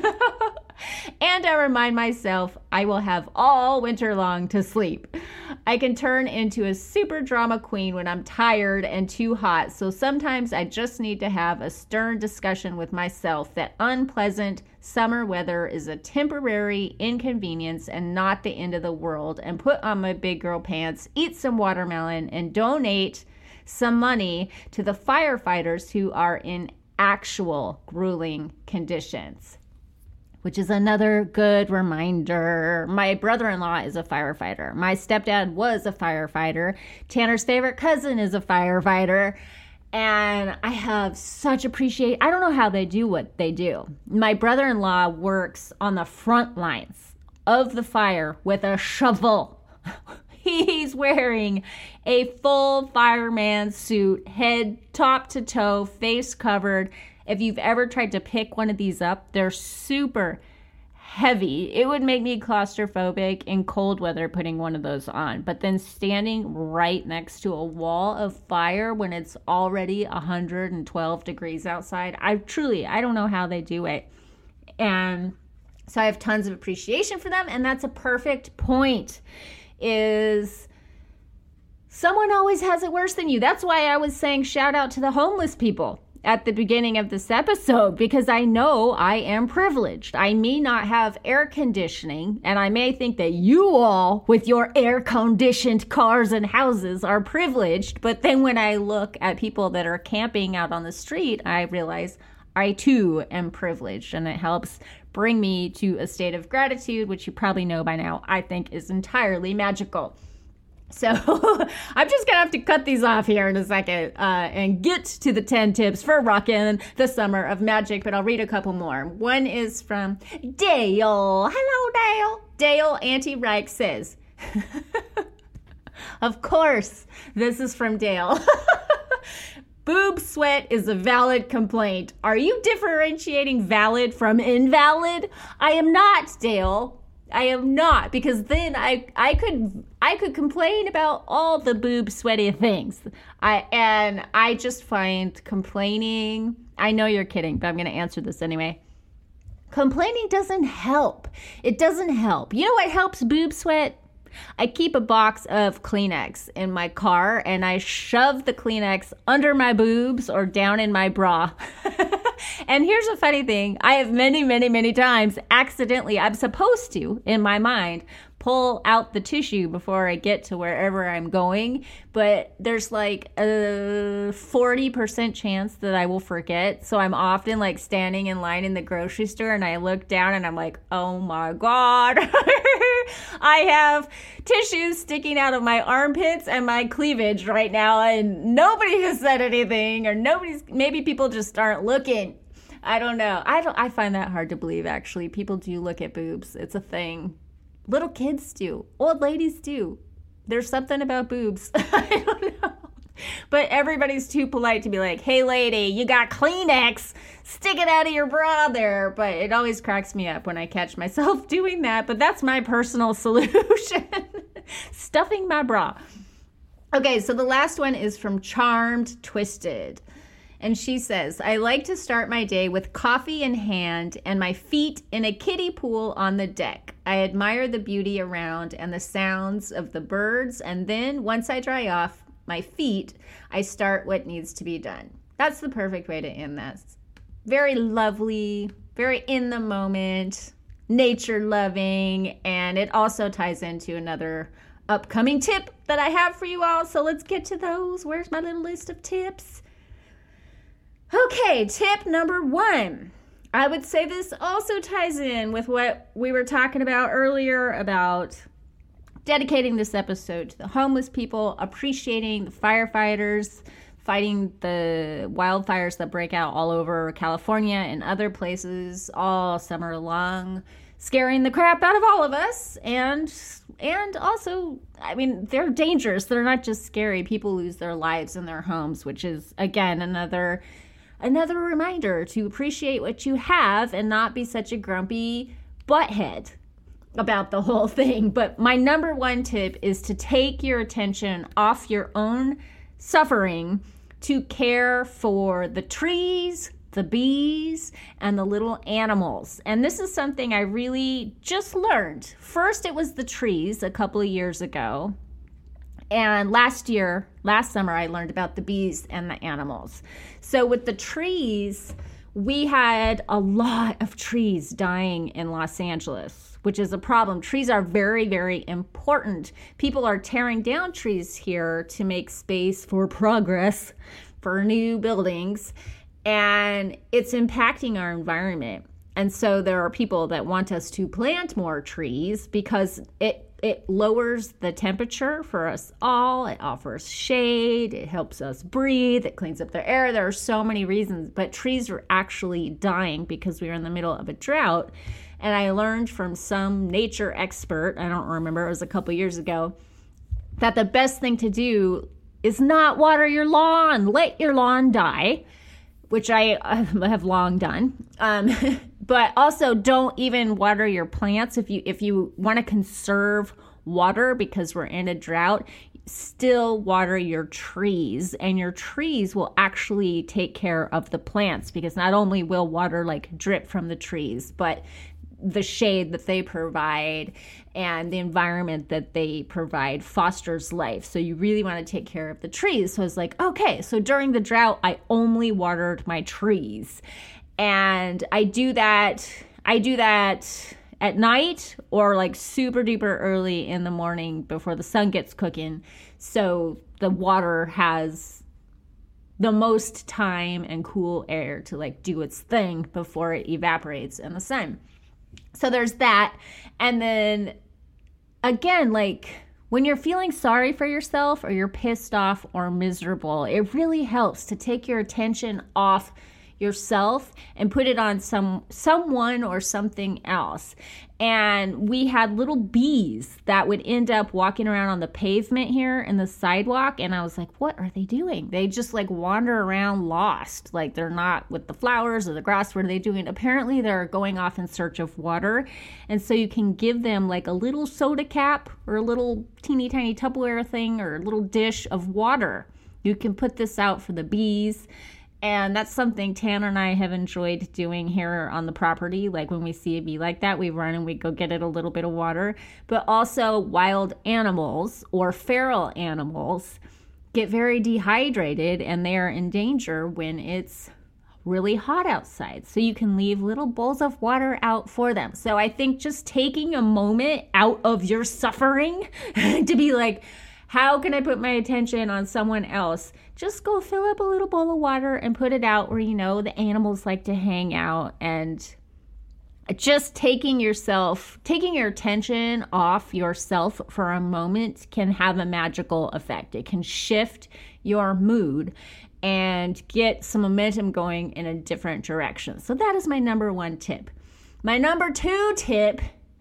And I remind myself I will have all winter long to sleep. I can turn into a super drama queen when I'm tired and too hot, so sometimes I just need to have a stern discussion with myself that unpleasant summer weather is a temporary inconvenience and not the end of the world, and put on my big girl pants, eat some watermelon, and donate some money to the firefighters who are in actual grueling conditions. Which is another good reminder. My brother-in-law is a firefighter. My stepdad was a firefighter. Tanner's favorite cousin is a firefighter. And I have such appreciation. I don't know how they do what they do. My brother-in-law works on the front lines of the fire with a shovel. He's wearing a full fireman suit, head top to toe, face covered. If you've ever tried to pick one of these up, they're super heavy. It would make me claustrophobic in cold weather putting one of those on. But then standing right next to a wall of fire when it's already one hundred twelve degrees outside, I truly, I don't know how they do it. And so I have tons of appreciation for them. And that's a perfect point, is someone always has it worse than you. That's why I was saying shout out to the homeless people at the beginning of this episode, because I know I am privileged. I may not have air conditioning, and I may think that you all with your air-conditioned cars and houses are privileged, but then when I look at people that are camping out on the street, I realize I too am privileged, and it helps bring me to a state of gratitude, which you probably know by now, I think is entirely magical. So I'm just going to have to cut these off here in a second uh, and get to the ten tips for rocking the summer of magic, but I'll read a couple more. One is from Dale. Hello, Dale. Dale Auntie Reich says, of course, this is from Dale. Boob sweat is a valid complaint. Are you differentiating valid from invalid? I am not, Dale. I am not, because then I I could I could complain about all the boob sweaty things. I and I just find complaining, I know you're kidding, but I'm going to answer this anyway. Complaining doesn't help. It doesn't help. You know what helps boob sweat? I keep a box of Kleenex in my car and I shove the Kleenex under my boobs or down in my bra. And here's a funny thing. I have many, many, many times accidentally, I'm supposed to, in my mind, pull out the tissue before I get to wherever I'm going. But there's like a forty percent chance that I will forget. So I'm often like standing in line in the grocery store and I look down and I'm like, oh my God, I have tissues sticking out of my armpits and my cleavage right now. And nobody has said anything, or nobody's, maybe people just aren't looking. I don't know. I don't, I find that hard to believe, actually. People do look at boobs. It's a thing. Little kids do. Old ladies do. There's something about boobs. I don't know. But everybody's too polite to be like, hey, lady, you got Kleenex. Stick it out of your bra there. But it always cracks me up when I catch myself doing that. But that's my personal solution. Stuffing my bra. Okay, so the last one is from Charmed Twisted. And she says, I like to start my day with coffee in hand and my feet in a kiddie pool on the deck. I admire the beauty around and the sounds of the birds. And then once I dry off my feet, I start what needs to be done. That's the perfect way to end this. Very lovely, very in the moment, nature loving. And it also ties into another upcoming tip that I have for you all. So let's get to those. Where's my little list of tips? Okay, tip number one. I would say this also ties in with what we were talking about earlier about dedicating this episode to the homeless people, appreciating the firefighters, fighting the wildfires that break out all over California and other places all summer long, scaring the crap out of all of us. And and also, I mean, they're dangerous. They're not just scary. People lose their lives in their homes, which is, again, another... Another reminder to appreciate what you have and not be such a grumpy butthead about the whole thing. But my number one tip is to take your attention off your own suffering to care for the trees, the bees, and the little animals. And this is something I really just learned. First, it was the trees a couple of years ago. And last year, last summer, I learned about the bees and the animals. So with the trees, we had a lot of trees dying in Los Angeles, which is a problem. Trees are very, very important. People are tearing down trees here to make space for progress, for new buildings, and it's impacting our environment. And so there are people that want us to plant more trees because it It lowers the temperature for us all. It offers shade. It helps us breathe. It cleans up the air. There are so many reasons, but trees are actually dying because we are in the middle of a drought. And I learned from some nature expert, I don't remember, it was a couple years ago, that the best thing to do is not water your lawn. Let your lawn die, which I have long done. Um, but also don't even water your plants. If you if you want to conserve water because we're in a drought, still water your trees. And your trees will actually take care of the plants because not only will water like drip from the trees, but the shade that they provide and the environment that they provide fosters life. So you really want to take care of the trees. So I was like, okay, so during the drought, I only watered my trees. And I do that, I do that at night or like super duper early in the morning before the sun gets cooking. So the water has the most time and cool air to like do its thing before it evaporates in the sun. So there's that. And then again, like when you're feeling sorry for yourself or you're pissed off or miserable, it really helps to take your attention off yourself and put it on some someone or something else. And we had little bees that would end up walking around on the pavement here in the sidewalk. And I was like, what are they doing? They just like wander around lost. Like they're not with the flowers or the grass. What are they doing? Apparently they're going off in search of water. And so you can give them like a little soda cap or a little teeny tiny Tupperware thing or a little dish of water. You can put this out for the bees. And that's something Tanner and I have enjoyed doing here on the property. Like when we see a bee like that, we run and we go get it a little bit of water. But also wild animals or feral animals get very dehydrated and they are in danger when it's really hot outside. So you can leave little bowls of water out for them. So I think just taking a moment out of your suffering to be like, how can I put my attention on someone else? Just go fill up a little bowl of water and put it out where you know the animals like to hang out. And just taking yourself, taking your attention off yourself for a moment can have a magical effect. It can shift your mood and get some momentum going in a different direction. So that is my number one tip. My number two tip,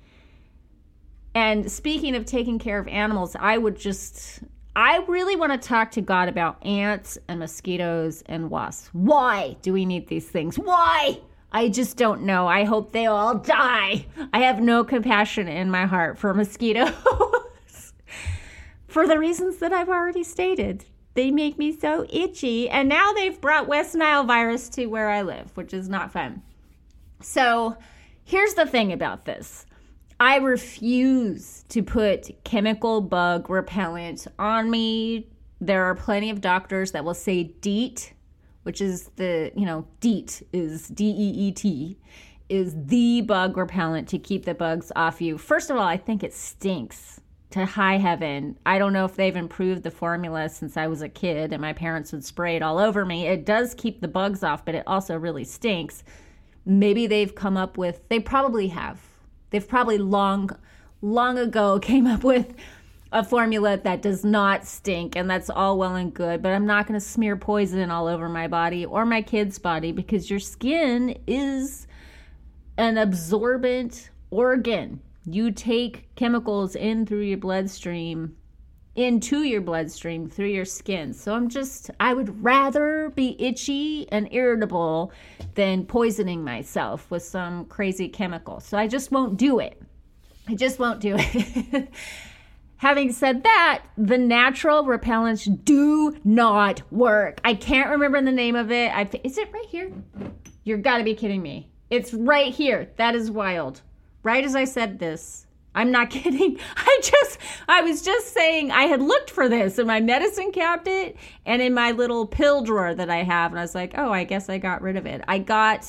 and speaking of taking care of animals, I would just, I really want to talk to God about ants and mosquitoes and wasps. Why do we need these things? Why? I just don't know. I hope they all die. I have no compassion in my heart for mosquitoes for the reasons that I've already stated. They make me so itchy. And now they've brought West Nile virus to where I live, which is not fun. So here's the thing about this. I refuse to put chemical bug repellent on me. There are plenty of doctors that will say DEET, which is the, you know, DEET is D E E T, is the bug repellent to keep the bugs off you. First of all, I think it stinks to high heaven. I don't know if they've improved the formula since I was a kid and my parents would spray it all over me. It does keep the bugs off, but it also really stinks. Maybe they've come up with, they probably have. They've probably long, long ago came up with a formula that does not stink, and that's all well and good, but I'm not going to smear poison all over my body or my kid's body because your skin is an absorbent organ. You take chemicals in through your bloodstream, into your bloodstream through your skin. So I'm just, I would rather be itchy and irritable than poisoning myself with some crazy chemical. So I just won't do it. I just won't do it. Having said that, the natural repellents do not work. I can't remember the name of it. I, is it right here? You're gotta be kidding me. It's right here. That is wild. Right as I said this, I'm not kidding. I just, I was just saying I had looked for this in my medicine cabinet and in my little pill drawer that I have. And I was like, oh, I guess I got rid of it. I got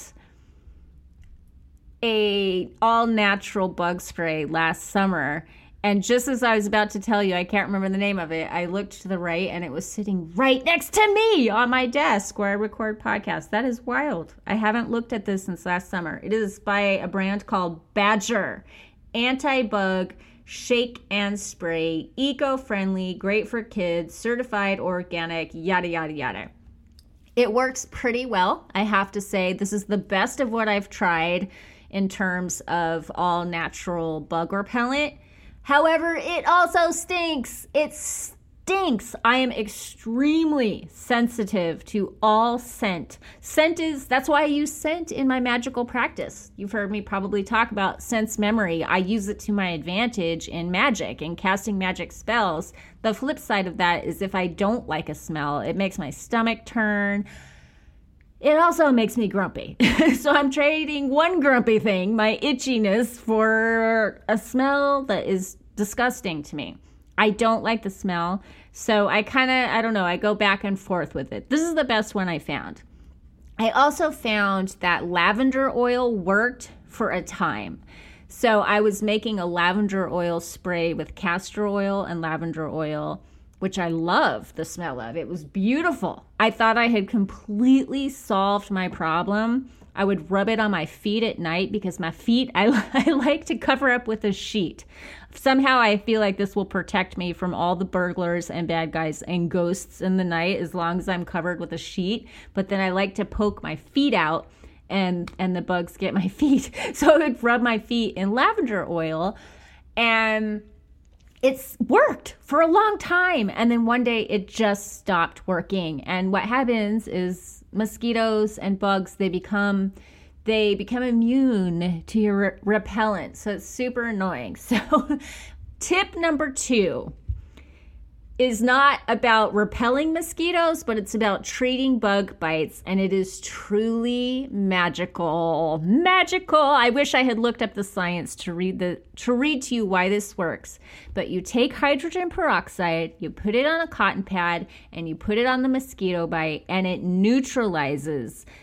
a all natural bug spray last summer. And just as I was about to tell you, I can't remember the name of it, I looked to the right and it was sitting right next to me on my desk where I record podcasts. That is wild. I haven't looked at this since last summer. It is by a brand called Badger. Anti-bug, shake and spray, eco-friendly, great for kids, certified organic, yada, yada, yada. It works pretty well. I have to say this is the best of what I've tried in terms of all natural bug repellent. However, it also stinks. It stinks. I am extremely sensitive to all scent. Scent is, that's why I use scent in my magical practice. You've heard me probably talk about sense memory. I use it to my advantage in magic and casting magic spells. The flip side of that is if I don't like a smell, it makes my stomach turn. It also makes me grumpy. So I'm trading one grumpy thing, my itchiness, for a smell that is disgusting to me. I don't like the smell. So I kind of, I don't know, I go back and forth with it. This is the best one I found. I also found that lavender oil worked for a time. So I was making a lavender oil spray with castor oil and lavender oil, which I love the smell of. It was beautiful. I thought I had completely solved my problem. I would rub it on my feet at night because my feet, I, I like to cover up with a sheet. Somehow I feel like this will protect me from all the burglars and bad guys and ghosts in the night as long as I'm covered with a sheet. But then I like to poke my feet out and, and the bugs get my feet. So I would rub my feet in lavender oil, and it's worked for a long time. And then one day it just stopped working. And what happens is mosquitoes and bugs, they become, they become immune to your re- repellent. So it's super annoying. So tip number two is not about repelling mosquitoes, but it's about treating bug bites, and it is truly magical. Magical. I wish I had looked up the science to read the to read to you why this works. But you take hydrogen peroxide, you put it on a cotton pad, and you put it on the mosquito bite, and it neutralizes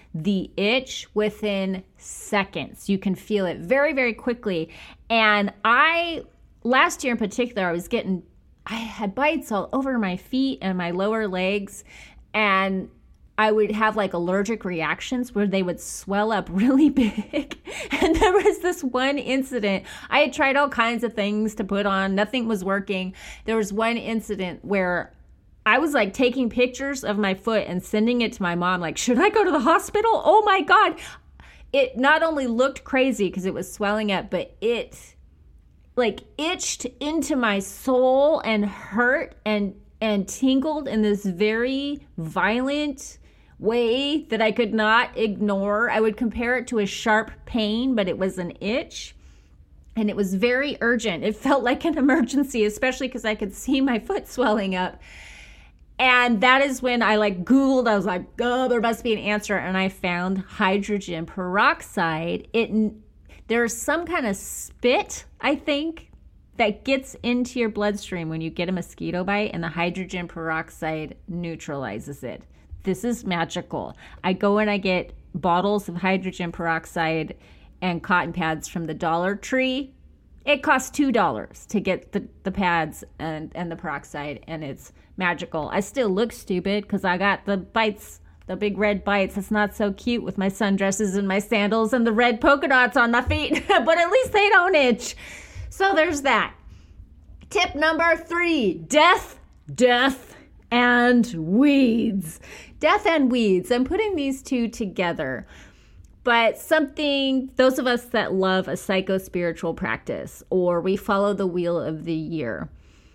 the itch within seconds. You can feel it very, very quickly. And I, last year in particular, I was getting, I had bites all over my feet and my lower legs, and I would have like allergic reactions where they would swell up really big. And there was this one incident. I had tried all kinds of things to put on. Nothing was working. There was one incident where I was like taking pictures of my foot and sending it to my mom. Like, should I go to the hospital? Oh my God. It not only looked crazy because it was swelling up, but it like itched into my soul and hurt and, and tingled in this very violent way that I could not ignore. I would compare it to a sharp pain, but it was an itch, and it was very urgent. It felt like an emergency, especially because I could see my foot swelling up. And that is when I like Googled, I was like, oh, there must be an answer. And I found hydrogen peroxide. It, there's some kind of spit, I think, that gets into your bloodstream when you get a mosquito bite, and the hydrogen peroxide neutralizes it. This is magical. I go and I get bottles of hydrogen peroxide and cotton pads from the Dollar Tree. It costs two dollars to get the, the pads and, and the peroxide, and it's magical. I still look stupid because I got the bites, the big red bites. It's not so cute with my sundresses and my sandals and the red polka dots on my feet, but at least they don't itch. So there's that. Tip number three, death, death, and weeds. Death and weeds. I'm putting these two together. But something, those of us that love a psycho-spiritual practice, or we follow the wheel of the year,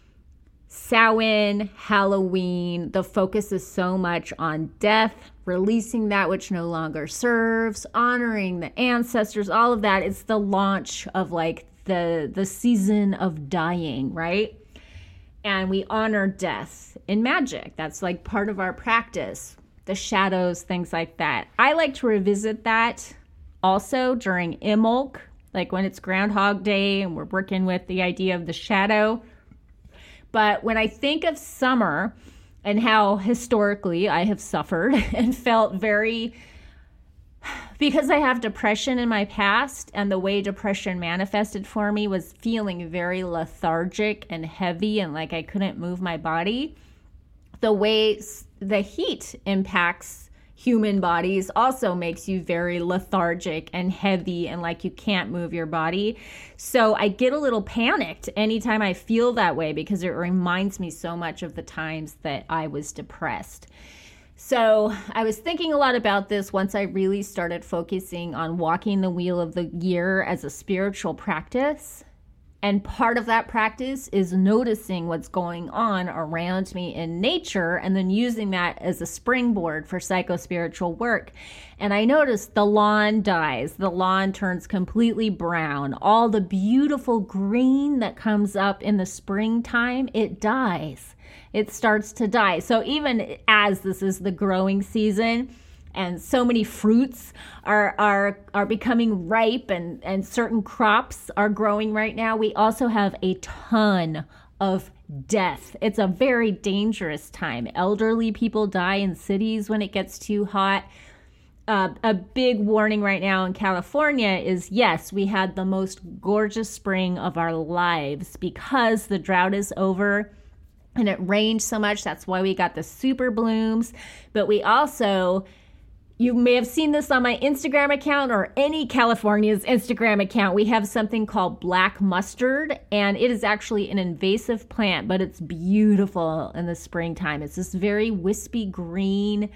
Samhain, Halloween, the focus is so much on death, releasing that which no longer serves, honoring the ancestors, all of that. It's the launch of like the, the season of dying, right? And we honor death in magic. That's like part of our practice. The shadows, things like that. I like to revisit that also during Imbolc, like when it's Groundhog Day and we're working with the idea of the shadow. But when I think of summer and how historically I have suffered and felt very, because I have depression in my past, and the way depression manifested for me was feeling very lethargic and heavy and like I couldn't move my body. The way the heat impacts human bodies also makes you very lethargic and heavy and like you can't move your body. So I get a little panicked anytime I feel that way because it reminds me so much of the times that I was depressed. So I was thinking a lot about this once I really started focusing on walking the wheel of the year as a spiritual practice. And part of that practice is noticing what's going on around me in nature and then using that as a springboard for psycho-spiritual work. And I noticed the lawn dies. The lawn turns completely brown. All the beautiful green that comes up in the springtime, it dies. It starts to die. So even as this is the growing season, and so many fruits are are are becoming ripe, and, and certain crops are growing right now, we also have a ton of death. It's a very dangerous time. Elderly people die in cities when it gets too hot. Uh, a big warning right now in California is, yes, we had the most gorgeous spring of our lives because the drought is over and it rained so much. That's why we got the super blooms. But we also... You may have seen this on my Instagram account or any California's Instagram account. We have something called black mustard, and it is actually an invasive plant, but it's beautiful in the springtime. It's this very wispy green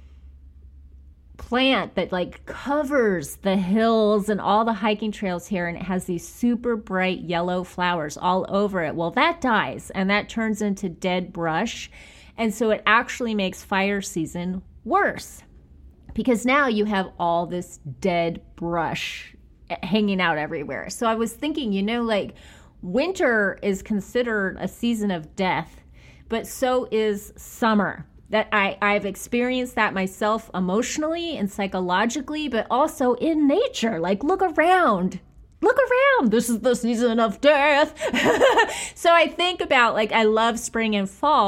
plant that like covers the hills and all the hiking trails here, and it has these super bright yellow flowers all over it. Well, that dies, and that turns into dead brush, and so it actually makes fire season worse. Because now you have all this dead brush hanging out everywhere. So I was thinking, you know, like winter is considered a season of death, but so is summer. That I, I've experienced that myself emotionally and psychologically, but also in nature. Like, look around. Look around. This is the season of death. So I think about, like, I love spring and fall,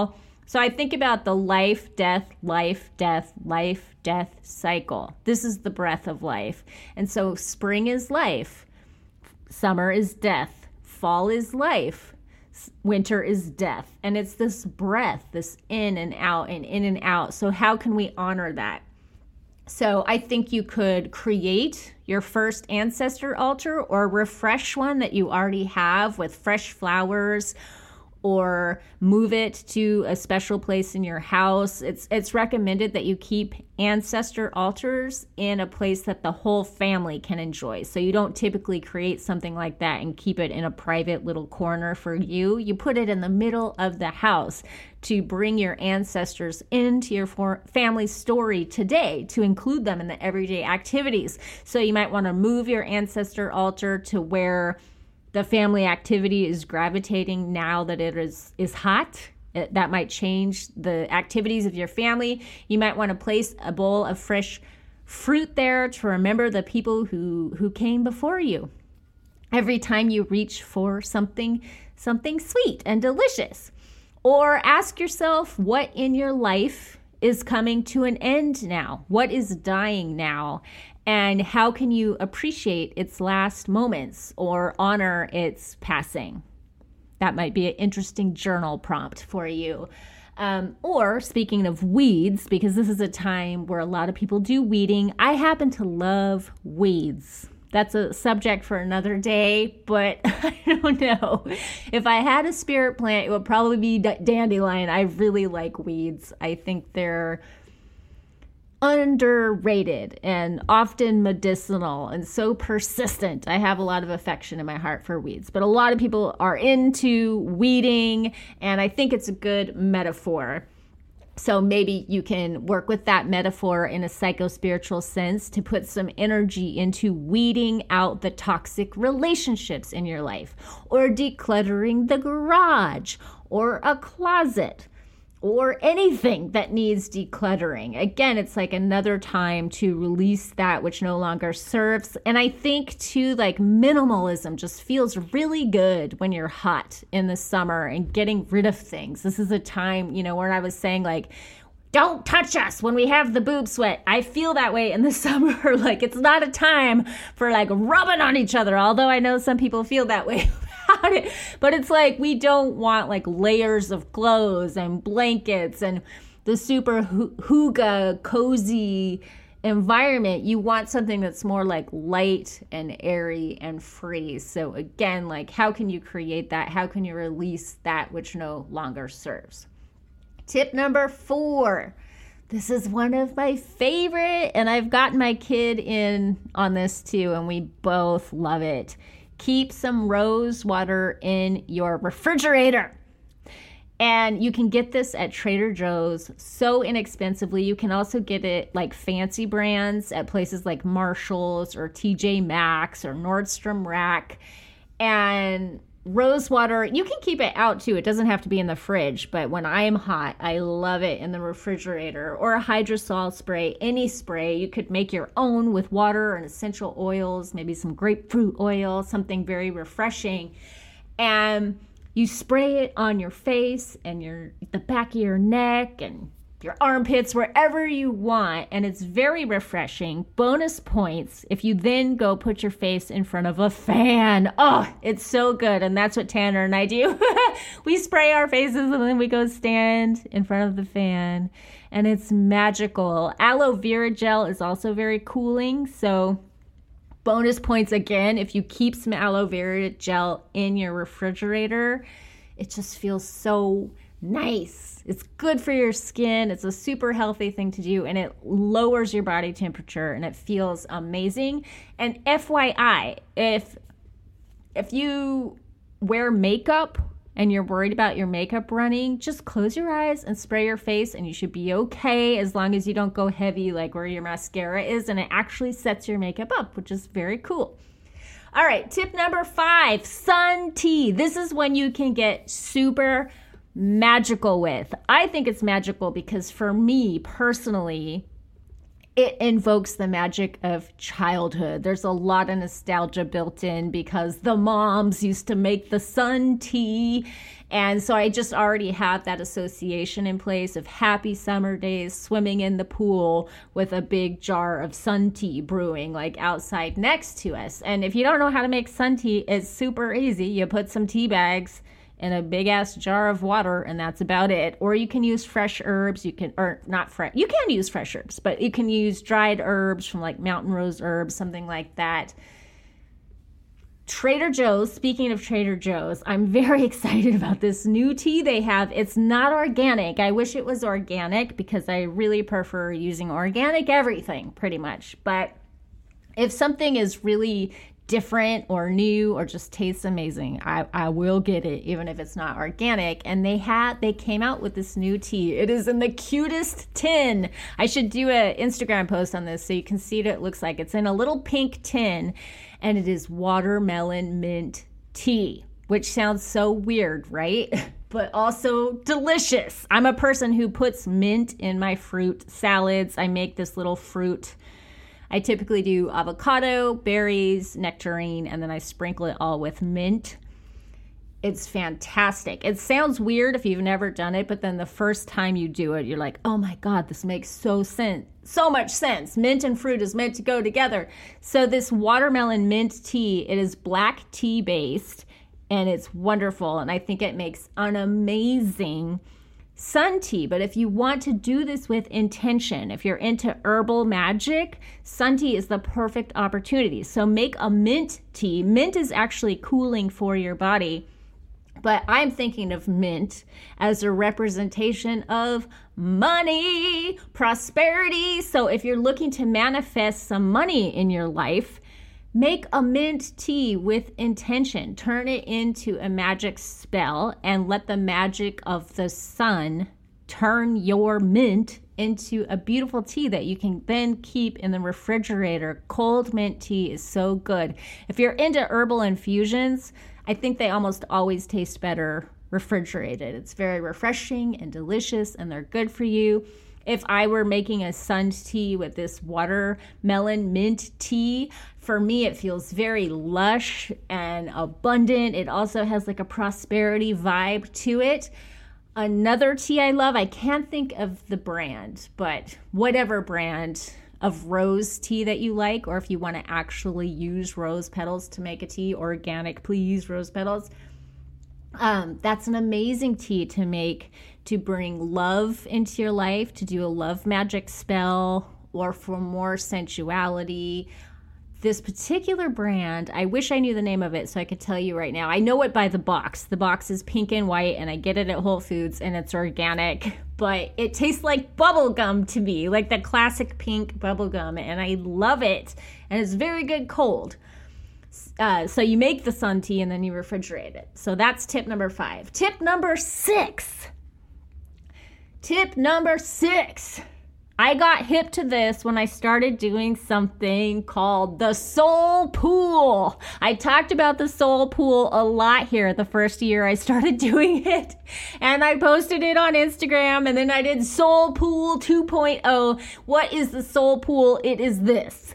So I think about the life, death, life, death, life, death cycle. This is the breath of life. And so spring is life. Summer is death. Fall is life. Winter is death. And it's this breath, this in and out and in and out. So how can we honor that? So I think you could create your first ancestor altar or refresh one that you already have with fresh flowers, or move it to a special place in your house. It's it's recommended that you keep ancestor altars in a place that the whole family can enjoy. So you don't typically create something like that and keep it in a private little corner for you. You put it in the middle of the house to bring your ancestors into your for- family story today, to include them in the everyday activities. So you might want to move your ancestor altar to where the family activity is gravitating now that it is, is hot. It, that might change the activities of your family. You might want to place a bowl of fresh fruit there to remember the people who, who came before you. Every time you reach for something, something sweet and delicious. Or ask yourself what in your life is coming to an end now? What is dying now? And how can you appreciate its last moments or honor its passing? That might be an interesting journal prompt for you. Um, or speaking of weeds, because this is a time where a lot of people do weeding, I happen to love weeds. That's a subject for another day, but I don't know. If I had a spirit plant, it would probably be d- dandelion. I really like weeds. I think they're underrated and often medicinal and so persistent. I have a lot of affection in my heart for weeds, but a lot of people are into weeding, and I think it's a good metaphor. So maybe you can work with that metaphor in a psycho-spiritual sense to put some energy into weeding out the toxic relationships in your life, or decluttering the garage or a closet, or anything that needs decluttering. Again, it's like another time to release that which no longer serves. And I think too, like minimalism just feels really good when you're hot in the summer and getting rid of things. This is a time, you know, where I was saying like, don't touch us when we have the boob sweat. I feel that way in the summer. Like it's not a time for like rubbing on each other. Although I know some people feel that way. It. But it's like we don't want like layers of clothes and blankets and the super hygge, cozy environment. You want something that's more like light and airy and free. So again, like how can you create that? How can you release that which no longer serves? Tip number four. This is one of my favorite, and I've gotten my kid in on this too, and we both love it. Keep some rose water in your refrigerator. And you can get this at Trader Joe's so inexpensively. You can also get it like fancy brands at places like Marshall's or T J Maxx or Nordstrom Rack. And rose water, you can keep it out too. It doesn't have to be in the fridge, but when I'm hot, I love it in the refrigerator. Or a hydrosol spray, any spray. You could make your own with water and essential oils, maybe some grapefruit oil, something very refreshing. And you spray it on your face and your the back of your neck and your armpits, wherever you want, and it's very refreshing. Bonus points if you then go put your face in front of a fan. Oh, it's so good, and that's what Tanner and I do. We spray our faces and then we go stand in front of the fan, and it's magical. Aloe vera gel is also very cooling, so bonus points again if you keep some aloe vera gel in your refrigerator. It just feels so nice. It's good for your skin. It's a super healthy thing to do, and it lowers your body temperature, and it feels amazing. And F Y I, if if you wear makeup and you're worried about your makeup running, just close your eyes and spray your face, and you should be okay as long as you don't go heavy like where your mascara is, and it actually sets your makeup up, which is very cool. All right, tip number five, sun tea. This is when you can get super magical with. I think it's magical because for me personally, it invokes the magic of childhood. There's a lot of nostalgia built in because the moms used to make the sun tea. And so I just already have that association in place of happy summer days, swimming in the pool with a big jar of sun tea brewing like outside next to us. And if you don't know how to make sun tea, it's super easy. You put some tea bags in a big ass jar of water, and that's about it. Or you can use fresh herbs. You can, or not fresh, you can use fresh herbs, but you can use dried herbs from like mountain rose herbs, something like that. Trader Joe's, speaking of Trader Joe's, I'm very excited about this new tea they have. It's not organic. I wish it was organic because I really prefer using organic everything pretty much. But if something is really different or new or just tastes amazing, I, I will get it even if it's not organic. And they had they came out with this new tea. It is in the cutest tin. I should do an Instagram post on this so you can see what it looks like. It's in a little pink tin, and it is watermelon mint tea, which sounds so weird, right? But also delicious. I'm a person who puts mint in my fruit salads. I make this little fruit. I typically do avocado, berries, nectarine, and then I sprinkle it all with mint. It's fantastic. It sounds weird if you've never done it, but then the first time you do it, you're like, oh my God, this makes so sense, so much sense. Mint and fruit is meant to go together. So this watermelon mint tea, it is black tea based, and it's wonderful. And I think it makes an amazing sun tea. But if you want to do this with intention, if you're into herbal magic, sun tea is the perfect opportunity. So make a mint tea. Mint is actually cooling for your body, but I'm thinking of mint as a representation of money, prosperity. So if you're looking to manifest some money in your life, make a mint tea with intention. Turn it into a magic spell and let the magic of the sun turn your mint into a beautiful tea that you can then keep in the refrigerator. Cold mint tea is so good. If you're into herbal infusions, I think they almost always taste better refrigerated. It's very refreshing and delicious, and they're good for you. If I were making a sun tea with this watermelon mint tea, for me, it feels very lush and abundant. It also has like a prosperity vibe to it. Another tea I love, I can't think of the brand, but whatever brand of rose tea that you like, or if you want to actually use rose petals to make a tea, organic, please, rose petals. Um, that's an amazing tea to make to bring love into your life, to do a love magic spell, or for more sensuality. This particular brand, I wish I knew the name of it so I could tell you right now. I know it by the box. The box is pink and white, and I get it at Whole Foods, and it's organic, but it tastes like bubble gum to me, like the classic pink bubble gum, and I love it, and it's very good cold. Uh, so you make the sun tea and then you refrigerate it. So that's tip number five. Tip number six. Tip number six. I got hip to this when I started doing something called the soul pool. I talked about the soul pool a lot here the first year I started doing it. And I posted it on Instagram, and then I did Soul Pool two point oh. What is the soul pool? It is this.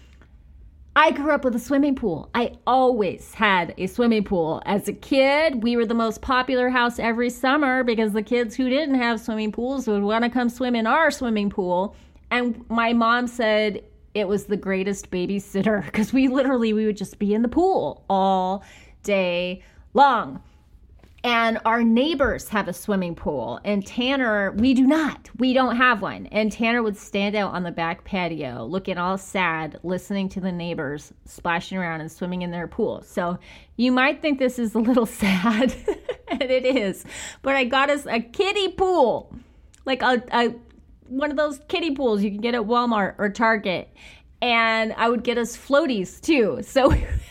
I grew up with a swimming pool. I always had a swimming pool. As a kid, we were the most popular house every summer because the kids who didn't have swimming pools would want to come swim in our swimming pool. And my mom said it was the greatest babysitter because we literally, we would just be in the pool all day long. And our neighbors have a swimming pool, and Tanner, we do not. We don't have one. And Tanner would stand out on the back patio, looking all sad, listening to the neighbors splashing around and swimming in their pool. So you might think this is a little sad, and it is. But I got us a kiddie pool, like a, a one of those kiddie pools you can get at Walmart or Target. And I would get us floaties too. So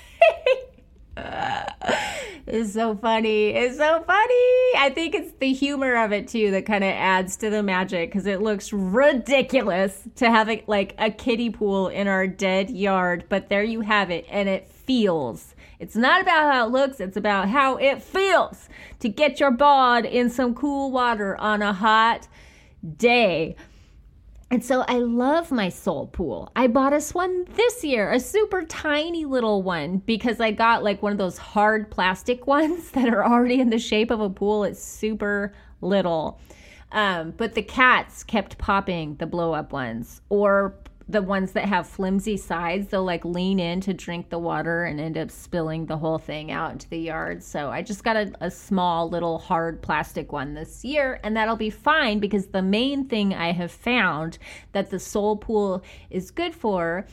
Uh, it's so funny. It's so funny. I think it's the humor of it too that kind of adds to the magic, because it looks ridiculous to have it like a kiddie pool in our dead yard, but there you have it, and it feels. It's not about how it looks, it's about how it feels to get your bod in some cool water on a hot day. And so I love my Soul Pool. I bought us one this year, a super tiny little one, because I got like one of those hard plastic ones that are already in the shape of a pool. It's super little. Um, but the cats kept popping the blow up ones, or the ones that have flimsy sides. They'll like lean in to drink the water and end up spilling the whole thing out into the yard. So I just got a, a small little hard plastic one this year, and that'll be fine, because the main thing I have found that the Soul Pool is good for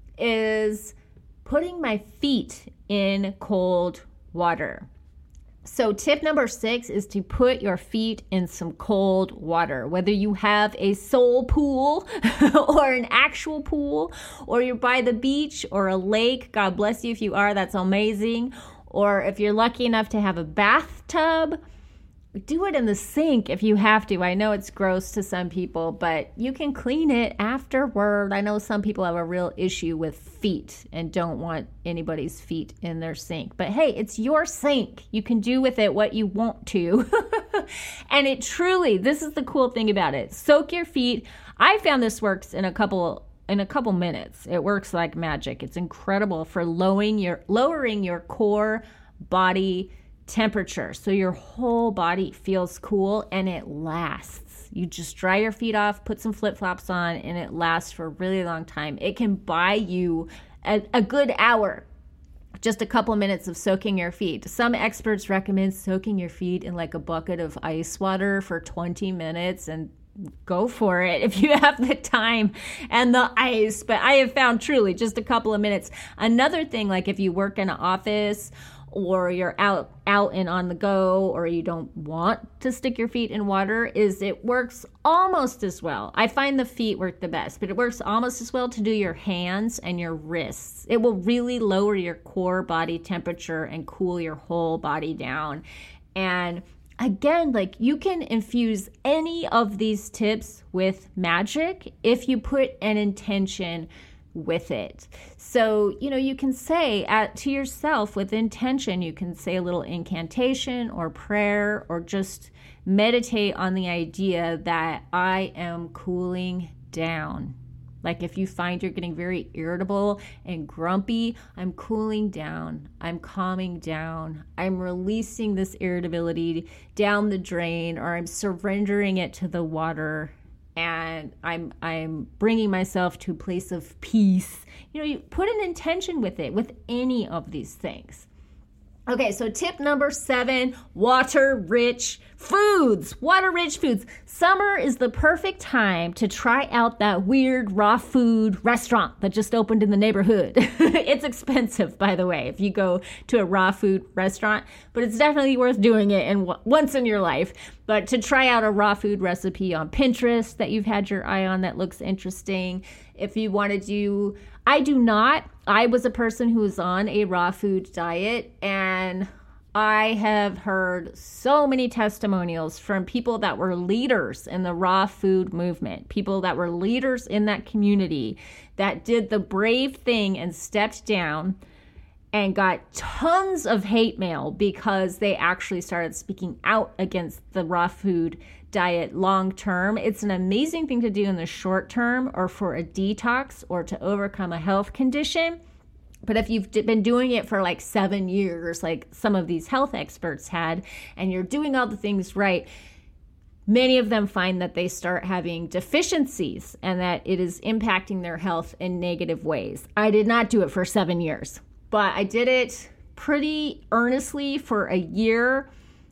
is putting my feet in cold water. So tip number six is to put your feet in some cold water. Whether you have a soul pool or an actual pool, or you're by the beach or a lake, God bless you if you are, that's amazing. Or if you're lucky enough to have a bathtub, do it in the sink if you have to. I know it's gross to some people, but you can clean it afterward. I know some people have a real issue with feet and don't want anybody's feet in their sink. But hey, it's your sink. You can do with it what you want to. And it truly, this is the cool thing about it. Soak your feet. I found this works in a couple in a couple minutes. It works like magic. It's incredible for lowering your lowering your core body temperature, so your whole body feels cool and it lasts. You just dry your feet off, put some flip-flops on, and it lasts for a really long time. It can buy you a, a good hour, just a couple minutes of soaking your feet. Some experts recommend soaking your feet in like a bucket of ice water for twenty minutes, and go for it if you have the time and the ice. But I have found truly just a couple of minutes. Another thing, like if you work in an office or you're out out and on the go, or you don't want to stick your feet in water, is it works almost as well. I find the feet work the best, but it works almost as well to do your hands and your wrists. It will really lower your core body temperature and cool your whole body down. And again, like, you can infuse any of these tips with magic if you put an intention with it. So, you know, you can say at, to yourself with intention, you can say a little incantation or prayer, or just meditate on the idea that I am cooling down. Like if you find you're getting very irritable and grumpy, I'm cooling down, I'm calming down, I'm releasing this irritability down the drain, or I'm surrendering it to the water, and I'm I'm bringing myself to a place of peace. You know, you put an intention with it, with any of these things. Okay, so tip number seven, water-rich foods. Water-rich foods. Summer is the perfect time to try out that weird raw food restaurant that just opened in the neighborhood. It's expensive, by the way, if you go to a raw food restaurant, but it's definitely worth doing it in once in your life. But to try out a raw food recipe on Pinterest that you've had your eye on that looks interesting. If you want to do, I do not. I was a person who was on a raw food diet, and I have heard so many testimonials from people that were leaders in the raw food movement, people that were leaders in that community that did the brave thing and stepped down and got tons of hate mail because they actually started speaking out against the raw food diet long term. It's an amazing thing to do in the short term, or for a detox, or to overcome a health condition. But if you've been doing it for like seven years, like some of these health experts had, and you're doing all the things right, many of them find that they start having deficiencies and that it is impacting their health in negative ways. I did not do it for seven years, but I did it pretty earnestly for a year.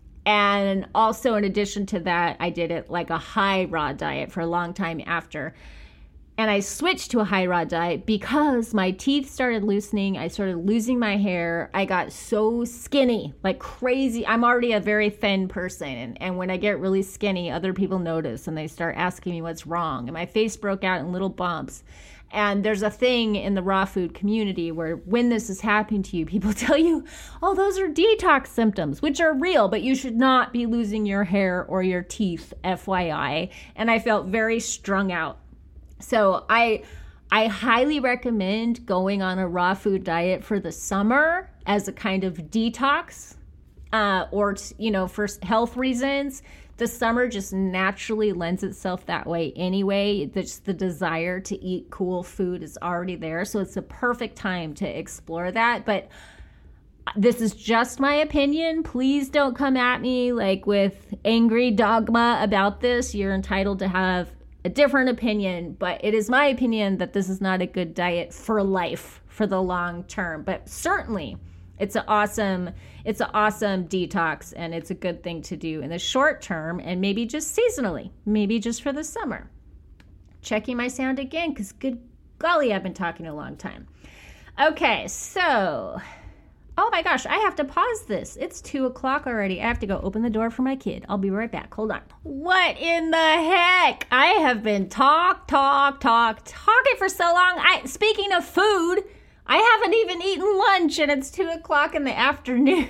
And also, in addition to that, I did it like a high raw diet for a long time after. And I switched to a high raw diet because my teeth started loosening. I started losing my hair. I got so skinny, like crazy. I'm already a very thin person. And, and when I get really skinny, other people notice and they start asking me what's wrong. And my face broke out in little bumps. And there's a thing in the raw food community where when this is happening to you, people tell you, oh, those are detox symptoms, which are real, but you should not be losing your hair or your teeth, F Y I. And I felt very strung out. So I I highly recommend going on a raw food diet for the summer as a kind of detox, uh, or, you know, for health reasons. the summer just naturally lends itself that way anyway. Just the desire to eat cool food is already there. So it's a perfect time to explore that. But this is just my opinion. Please don't come at me like with angry dogma about this. You're entitled to have a different opinion, but it is my opinion that this is not a good diet for life, for the long term. But certainly it's an awesome, it's an awesome detox, and it's a good thing to do in the short term, and maybe just seasonally, maybe just for the summer. Checking my sound again, because good golly, I've been talking a long time. Okay, so, oh my gosh, I have to pause this. It's two o'clock already. I have to go open the door for my kid. I'll be right back. Hold on. What in the heck? I have been talk, talk, talk, talking for so long. I, speaking of food, I haven't even eaten lunch, and it's two o'clock in the afternoon.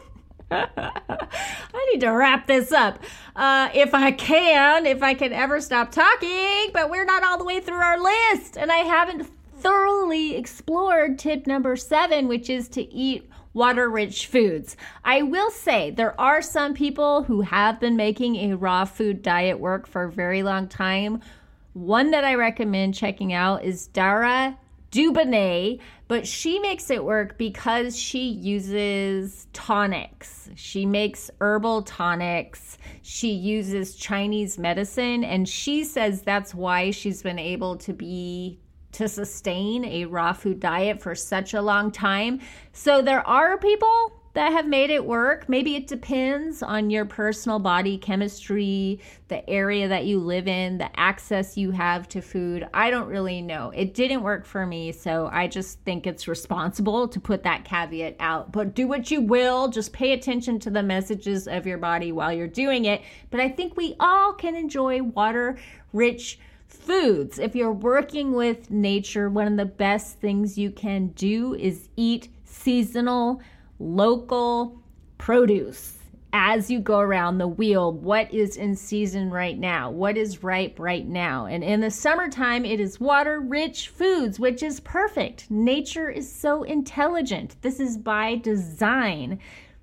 I need to wrap this up. Uh, if I can, if I can ever stop talking, but we're not all the way through our list, and I haven't thoroughly explored tip number seven, which is to eat water-rich foods. I will say there are some people who have been making a raw food diet work for a very long time. One that I recommend checking out is Dara Dubonnet, but she makes it work because she uses tonics. She makes herbal tonics. She uses Chinese medicine, and she says that's why she's been able to be to sustain a raw food diet for such a long time. So there are people that have made it work. Maybe it depends on your personal body chemistry, the area that you live in, the access you have to food. I don't really know. It didn't work for me, so I just think it's responsible to put that caveat out. But do what you will. Just pay attention to the messages of your body while you're doing it. But I think we all can enjoy water-rich foods. If you're working with nature, one of the best things you can do is eat seasonal, local produce as you go around the wheel. What is in season right now? What is ripe right now? And in the summertime, it is water-rich foods, which is perfect. Nature is so intelligent. This is by design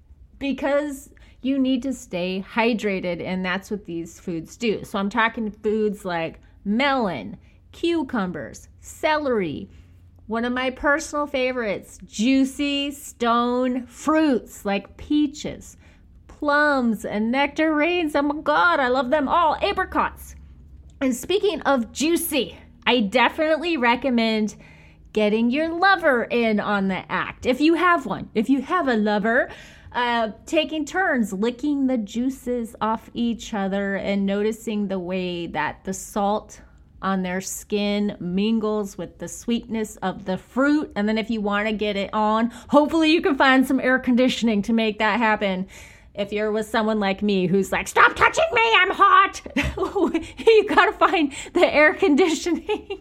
because you need to stay hydrated, and that's what these foods do. So I'm talking foods like melon, cucumbers, celery. One of my personal favorites, juicy stone fruits like peaches, plums, and nectarines. Oh my God, I love them all. Apricots. And speaking of juicy, I definitely recommend getting your lover in on the act. If you have one, if you have a lover, uh, taking turns licking the juices off each other and noticing the way that the salt on their skin mingles with the sweetness of the fruit. And then if you want to get it on, hopefully you can find some air conditioning to make that happen. If you're with someone like me who's like, stop touching me, I'm hot, you gotta find the air conditioning,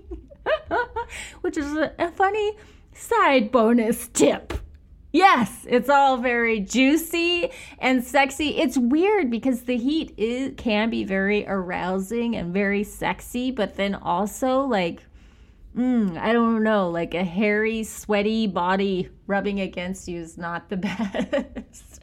which is a, a funny side bonus tip. Yes, it's all very juicy and sexy. It's weird because the heat is, can be very arousing and very sexy, but then also like, mm, I don't know, like a hairy, sweaty body rubbing against you is not the best.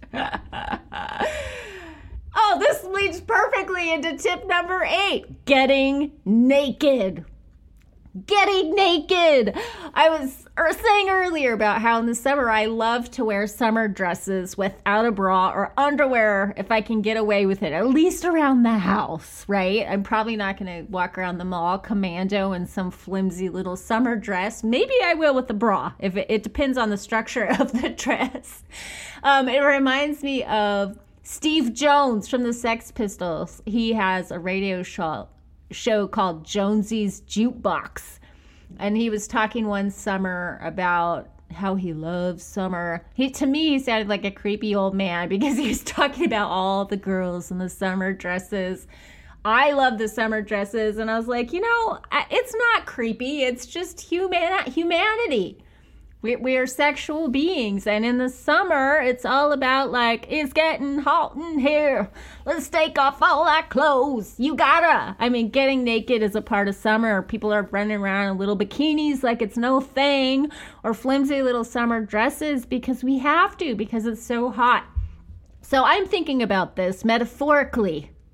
Oh, this leads perfectly into tip number eight, getting naked. Getting naked. I was saying earlier about how in the summer I love to wear summer dresses without a bra or underwear if I can get away with it, at least around the house, right? I'm probably not going to walk around the mall commando in some flimsy little summer dress. Maybe I will with the bra. If it, it depends on the structure of the dress. Um, it reminds me of Steve Jones from the Sex Pistols. He has a radio show show called Jonesy's Jukebox, and he was talking one summer about how he loves summer. He, to me, he sounded like a creepy old man because he was talking about all the girls in the summer dresses. I love the summer dresses, and I was like, you know, it's not creepy. It's just human humanity. We, we are sexual beings, and in the summer, it's all about like, it's getting hot in here. Let's take off all our clothes. You gotta. I mean, getting naked is a part of summer. People are running around in little bikinis like it's no thing, or flimsy little summer dresses because we have to, because it's so hot. So I'm thinking about this metaphorically.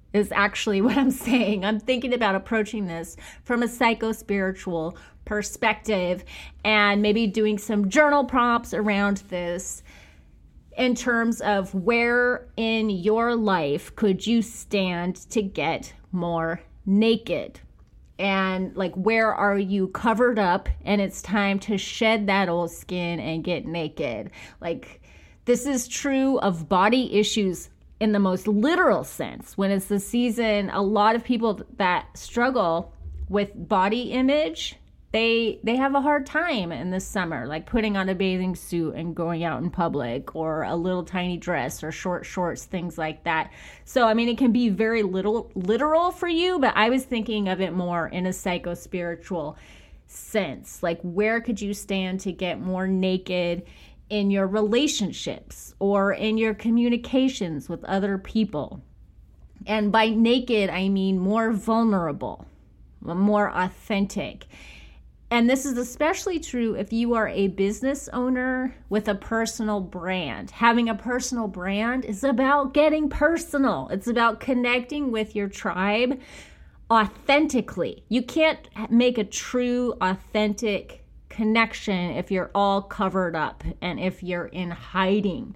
is actually what I'm saying. I'm thinking about approaching this from a psycho-spiritual perspective and maybe doing some journal prompts around this in terms of where in your life could you stand to get more naked? And like, where are you covered up and it's time to shed that old skin and get naked? Like, this is true of body issues in the most literal sense. When it's the season, a lot of people that struggle with body image, they they have a hard time in the summer, like putting on a bathing suit and going out in public, or a little tiny dress or short shorts, things like that. So, I mean, it can be very little literal for you, but I was thinking of it more in a psycho-spiritual sense. Like, where could you stand to get more naked in your relationships or in your communications with other people? And by naked, I mean more vulnerable, more authentic. And this is especially true if you are a business owner with a personal brand. Having a personal brand is about getting personal. It's about connecting with your tribe authentically. You can't make a true, authentic connection if you're all covered up and if you're in hiding.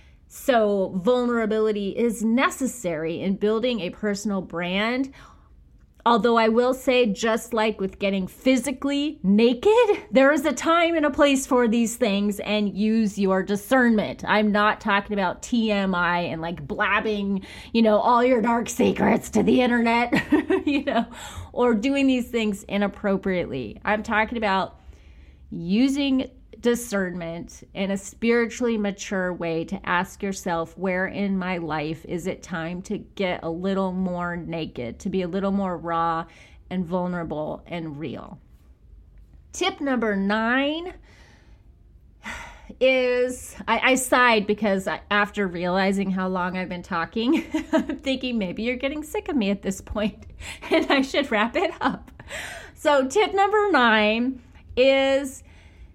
So vulnerability is necessary in building a personal brand. Although I will say, just like with getting physically naked, there is a time and a place for these things, and use your discernment. I'm not talking about T M I and like blabbing, you know, all your dark secrets to the internet, you know, or doing these things inappropriately. I'm talking about using discernment in a spiritually mature way to ask yourself, where in my life is it time to get a little more naked, to be a little more raw and vulnerable and real? Tip number nine is, I, I sighed because I, after realizing how long I've been talking, I'm thinking maybe you're getting sick of me at this point and I should wrap it up. So tip number nine is,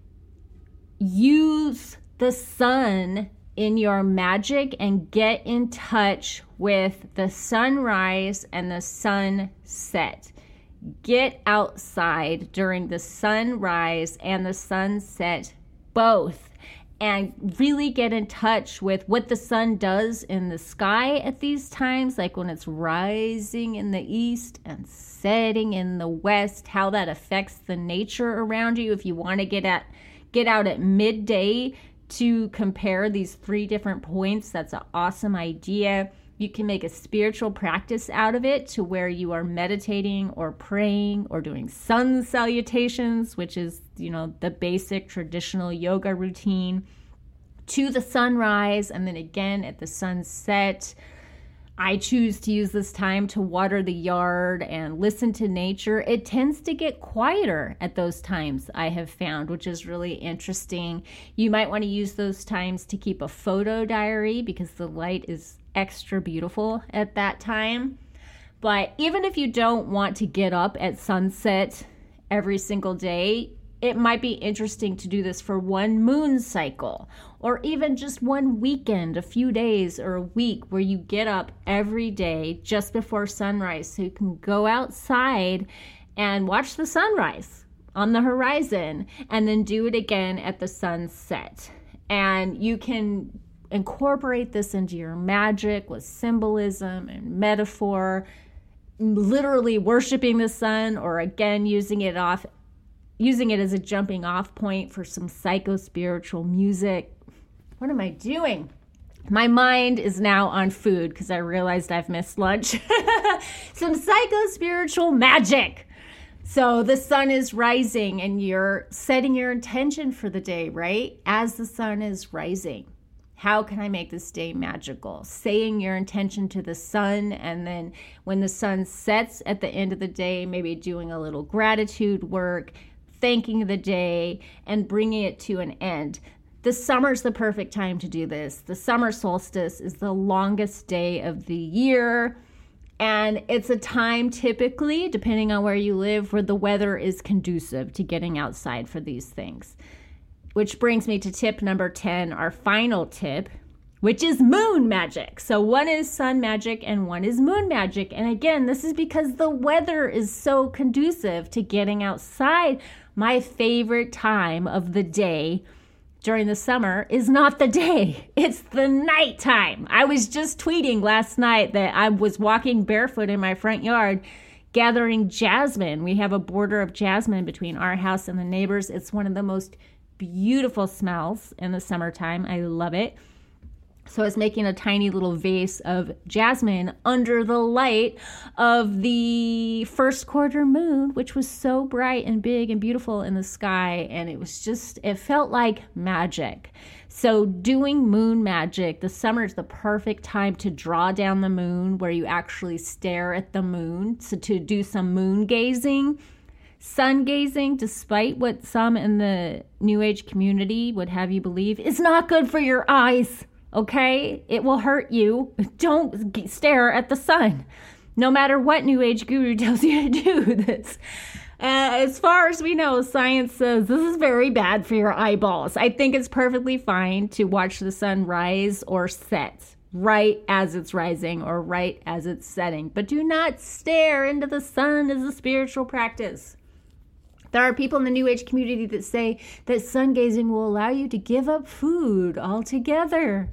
use the sun in your magic and get in touch with the sunrise and the sunset. Get outside during the sunrise and the sunset both, and really get in touch with what the sun does in the sky at these times, like when it's rising in the east and setting in the west, how that affects the nature around you. If you want to get at Get out at midday to compare these three different points. That's an awesome idea. You can make a spiritual practice out of it to where you are meditating or praying or doing sun salutations, which is, you know, the basic traditional yoga routine, to the sunrise and then again at the sunset. I choose to use this time to water the yard and listen to nature. It tends to get quieter at those times, I have found, which is really interesting. You might want to use those times to keep a photo diary because the light is extra beautiful at that time. But even if you don't want to get up at sunset every single day, it might be interesting to do this for one moon cycle, or even just one weekend, a few days or a week, where you get up every day just before sunrise so you can go outside and watch the sunrise on the horizon, and then do it again at the sunset. And you can incorporate this into your magic with symbolism and metaphor, literally worshiping the sun, or again using it off using it as a jumping off point for some psycho-spiritual music. What am I doing? My mind is now on food because I realized I've missed lunch. Some psycho-spiritual magic. So the sun is rising and you're setting your intention for the day, right? As the sun is rising, how can I make this day magical? Saying your intention to the sun, and then when the sun sets at the end of the day, maybe doing a little gratitude work, thanking the day and bringing it to an end. The summer's the perfect time to do this. The summer solstice is the longest day of the year, and it's a time typically, depending on where you live, where the weather is conducive to getting outside for these things. Which brings me to tip number ten, our final tip, which is moon magic. So one is sun magic and one is moon magic. And again, this is because the weather is so conducive to getting outside. My favorite time of the day during the summer is not the day, it's the nighttime. I was just tweeting last night that I was walking barefoot in my front yard gathering jasmine. We have a border of jasmine between our house and the neighbors. It's one of the most beautiful smells in the summertime. I love it. So I was making a tiny little vase of jasmine under the light of the first quarter moon, which was so bright and big and beautiful in the sky. And it was just, it felt like magic. So doing moon magic, the summer is the perfect time to draw down the moon where you actually stare at the moon. So to do some moon gazing. Sun gazing, despite what some in the New Age community would have you believe, is not good for your eyes. Okay, it will hurt you. Don't stare at the sun, no matter what New Age guru tells you to do this. Uh, as far as we know, science says this is very bad for your eyeballs. I think it's perfectly fine to watch the sun rise or set right as it's rising or right as it's setting. But do not stare into the sun as a spiritual practice. There are people in the New Age community that say that sun gazing will allow you to give up food altogether.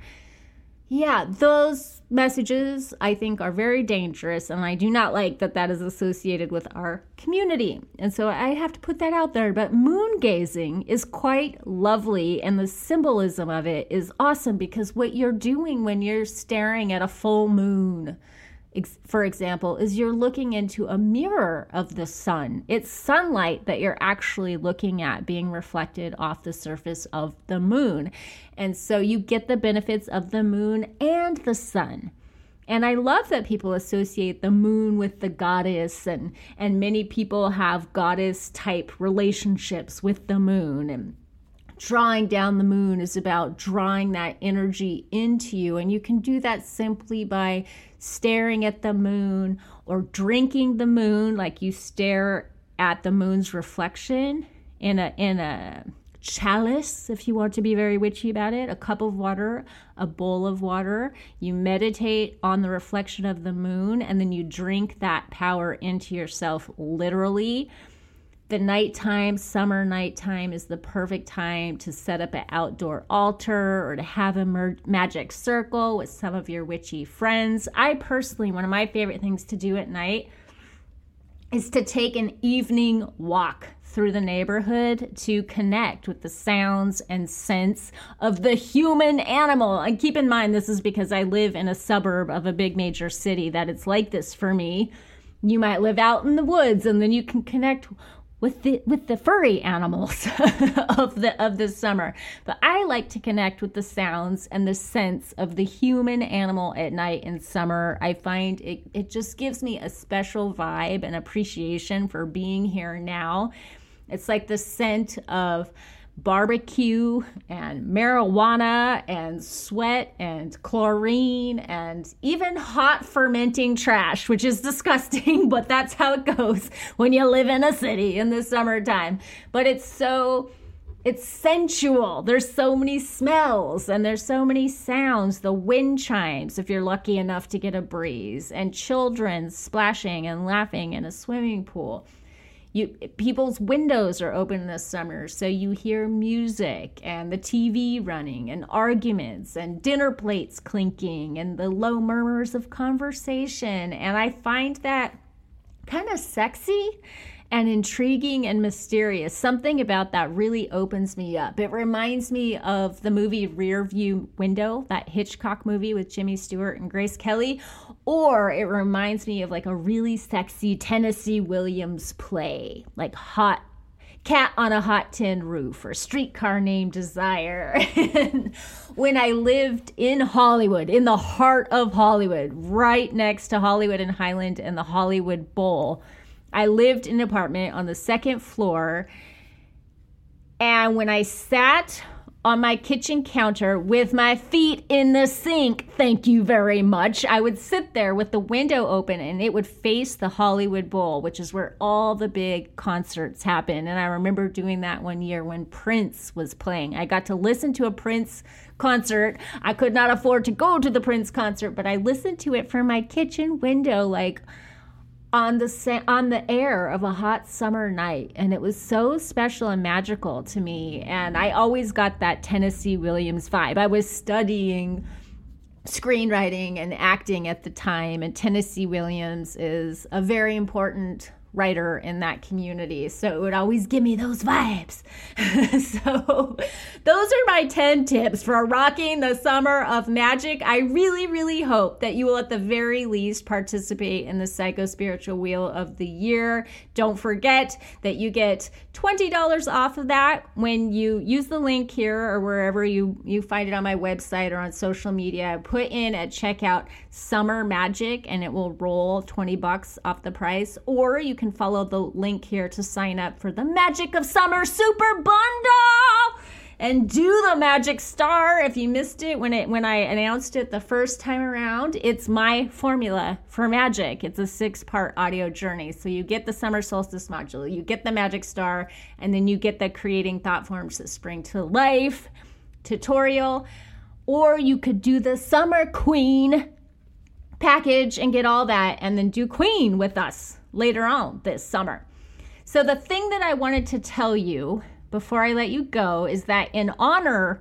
Yeah, those messages I think are very dangerous, and I do not like that that is associated with our community. And so I have to put that out there. But moon gazing is quite lovely, and the symbolism of it is awesome because what you're doing when you're staring at a full moon, for example, is you're looking into a mirror of the sun. It's sunlight that you're actually looking at being reflected off the surface of the moon. And so you get the benefits of the moon and the sun. And I love that people associate the moon with the goddess, and, and many people have goddess type relationships with the moon. And drawing down the moon is about drawing that energy into you. And you can do that simply by staring at the moon or drinking the moon, like you stare at the moon's reflection in a in a chalice, if you want to be very witchy about it, a cup of water, a bowl of water. You meditate on the reflection of the moon, and then you drink that power into yourself literally. The nighttime, summer nighttime, is the perfect time to set up an outdoor altar or to have a mer- magic circle with some of your witchy friends. I personally, one of my favorite things to do at night is to take an evening walk through the neighborhood to connect with the sounds and scents of the human animal. And keep in mind, this is because I live in a suburb of a big major city that it's like this for me. You might live out in the woods, and then you can connect with the with the furry animals of the of the summer. But I like to connect with the sounds and the scents of the human animal at night in summer. I find it, it just gives me a special vibe and appreciation for being here now. It's like the scent of barbecue and marijuana and sweat and chlorine and even hot fermenting trash, which is disgusting, but that's how it goes when you live in a city in the summertime. But it's so, it's sensual. There's so many smells and there's so many sounds. The wind chimes, if you're lucky enough to get a breeze, and children splashing and laughing in a swimming pool. You, people's windows are open this summer, so you hear music and the T V running and arguments and dinner plates clinking and the low murmurs of conversation. And I find that kind of sexy and intriguing and mysterious. Something about that really opens me up. It reminds me of the movie Rear View Window, that Hitchcock movie with Jimmy Stewart and Grace Kelly. Or it reminds me of like a really sexy Tennessee Williams play, like Hot Cat on a Hot Tin Roof or Streetcar Named Desire. And when I lived in Hollywood, in the heart of Hollywood, right next to Hollywood and Highland and the Hollywood Bowl, I lived in an apartment on the second floor. And when I sat on my kitchen counter with my feet in the sink. Thank you very much. I would sit there with the window open and it would face the Hollywood Bowl, which is where all the big concerts happen. And I remember doing that one year when Prince was playing. I got to listen to a Prince concert. I could not afford to go to the Prince concert, but I listened to it from my kitchen window, like on the sa- on the air of a hot summer night, and it was so special and magical to me. And I always got that Tennessee Williams vibe. I was studying screenwriting and acting at the time, and Tennessee Williams is a very important writer in that community, so it would always give me those vibes. So those are my ten tips for rocking the summer of magic. I really, really hope that you will at the very least participate in the Psycho-Spiritual Wheel of the Year. Don't forget that you get twenty dollars off of that when you use the link here or wherever you, you find it on my website or on social media. Put in at checkout Summer Magic and it will roll twenty bucks off the price, or you can follow the link here to sign up for the Magic of Summer Super Bundle and do the Magic Star. If you missed it when it when I announced it the first time around, it's my formula for magic. It's a six-part audio journey. So you get the Summer Solstice module, you get the Magic Star, and then you get the Creating Thought Forms that Spring to Life tutorial. Or you could do the Summer Queen package and get all that, and then do Queen with us later on this summer. So the thing that I wanted to tell you before I let you go is that in honor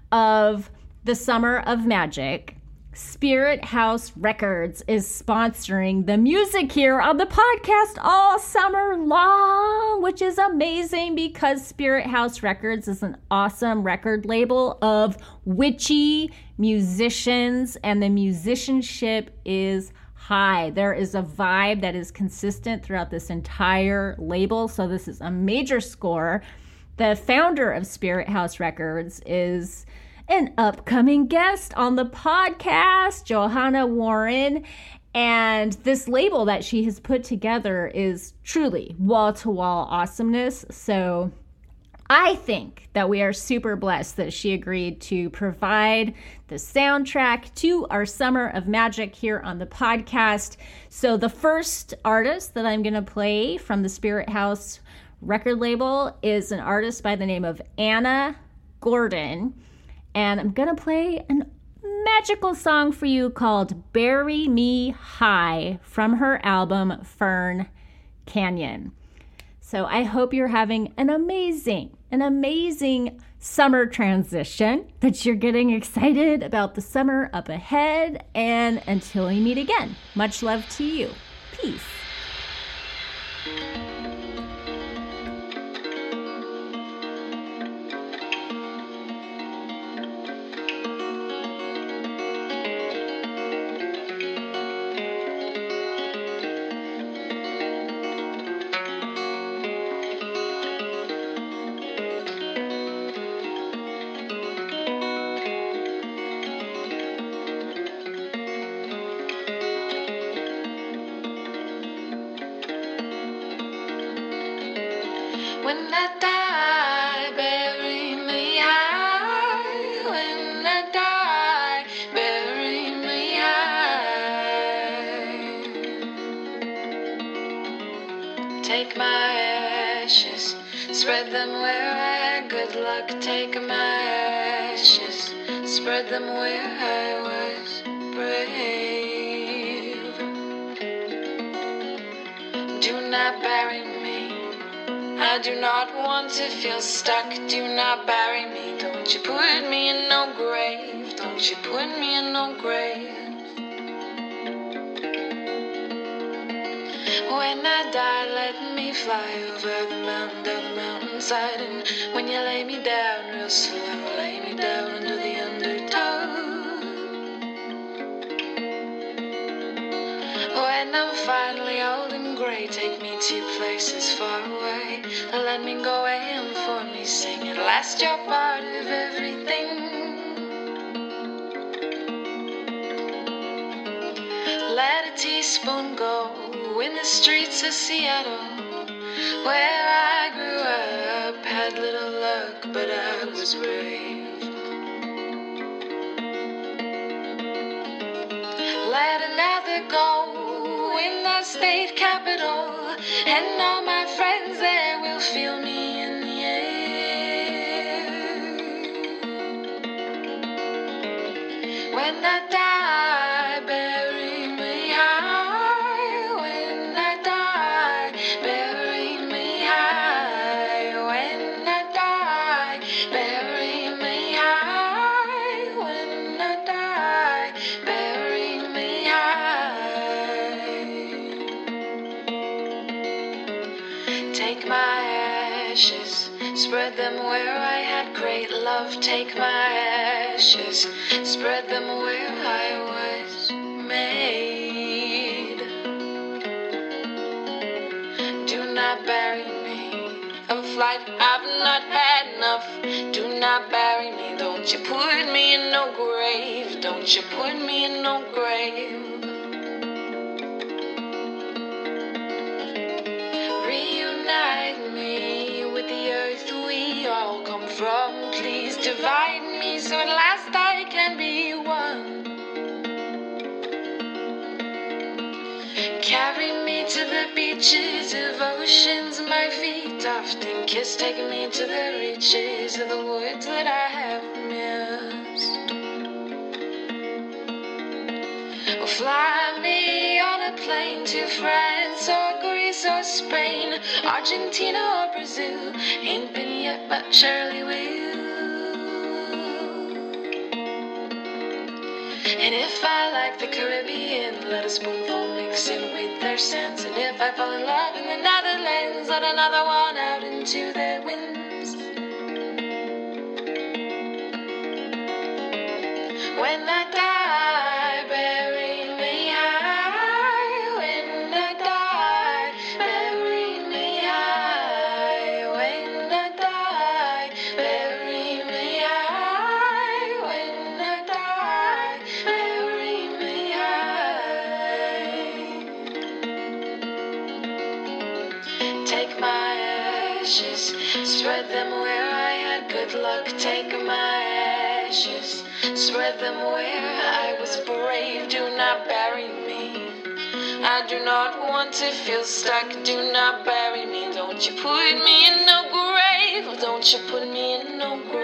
of the Summer of Magic, Spirit House Records is sponsoring the music here on the podcast all summer long, which is amazing because Spirit House Records is an awesome record label of witchy musicians, and the musicianship is high. There is a vibe that is consistent throughout this entire label, so this is a major score. The founder of Spirit House Records is an upcoming guest on the podcast, Johanna Warren, and this label that she has put together is truly wall-to-wall awesomeness. So I think that we are super blessed that she agreed to provide the soundtrack to our Summer of Magic here on the podcast. So the first artist that I'm going to play from the Spirit House record label is an artist by the name of Anna Gordon. And I'm going to play a magical song for you called Bury Me High from her album Fern Canyon. So I hope you're having an amazing, an amazing summer transition, that you're getting excited about the summer up ahead. And until we meet again, much love to you. Peace. When I die, bury me high. When I die, bury me high. Take my ashes, spread them where I, good luck. Take my ashes, spread them where I was brave. Do not bury me, I do not want to feel stuck. Do not bury me. Don't you put me in no grave. Don't you put me in no grave. When I die, let me fly over the mountain, down the mountainside. And when you lay me down real slow, lay me down under the undertow. When I'm finally old and gray, take me to places far away. Let me go away and for me sing at last you're part of everything. Let a teaspoon go in the streets of Seattle, where I grew up. Had little luck, but I was brave. Let another go in the state capitol, and all my friends there will feel me in the air. When I die, bury me high. When I die, bury me high. When I die, bury me high. When I die, bury me high. Take my ashes, spread them where I had great love. Take my ashes, spread them where I was made. Do not bury me, a flight I've not had enough. Do not bury me, don't you put me in no grave. Don't you put me in no grave. Reunite me with the earth we all come from. Please divide me so at last I can be one. Carry me to the beaches of oceans my feet often kiss. Take me to the reaches of the woods that I have missed. Or fly me on a plane to France or Greece or Spain, Argentina or Brazil. Ain't been yet, but surely will. And if I like the Caribbean, let a spoonful mix in with their sands. And if I fall in love in the Netherlands, let another one out into their winds. When I die, bury me high. When I die, bury me high. When I die, bury me high. When I die, bury me high. Take my ashes, spread them where I had good luck. Take my ashes, spread them where I was brave. Do not bury me, I do not want to feel stuck. Do not bury me, don't you put me in no grave. Don't you put me in no grave.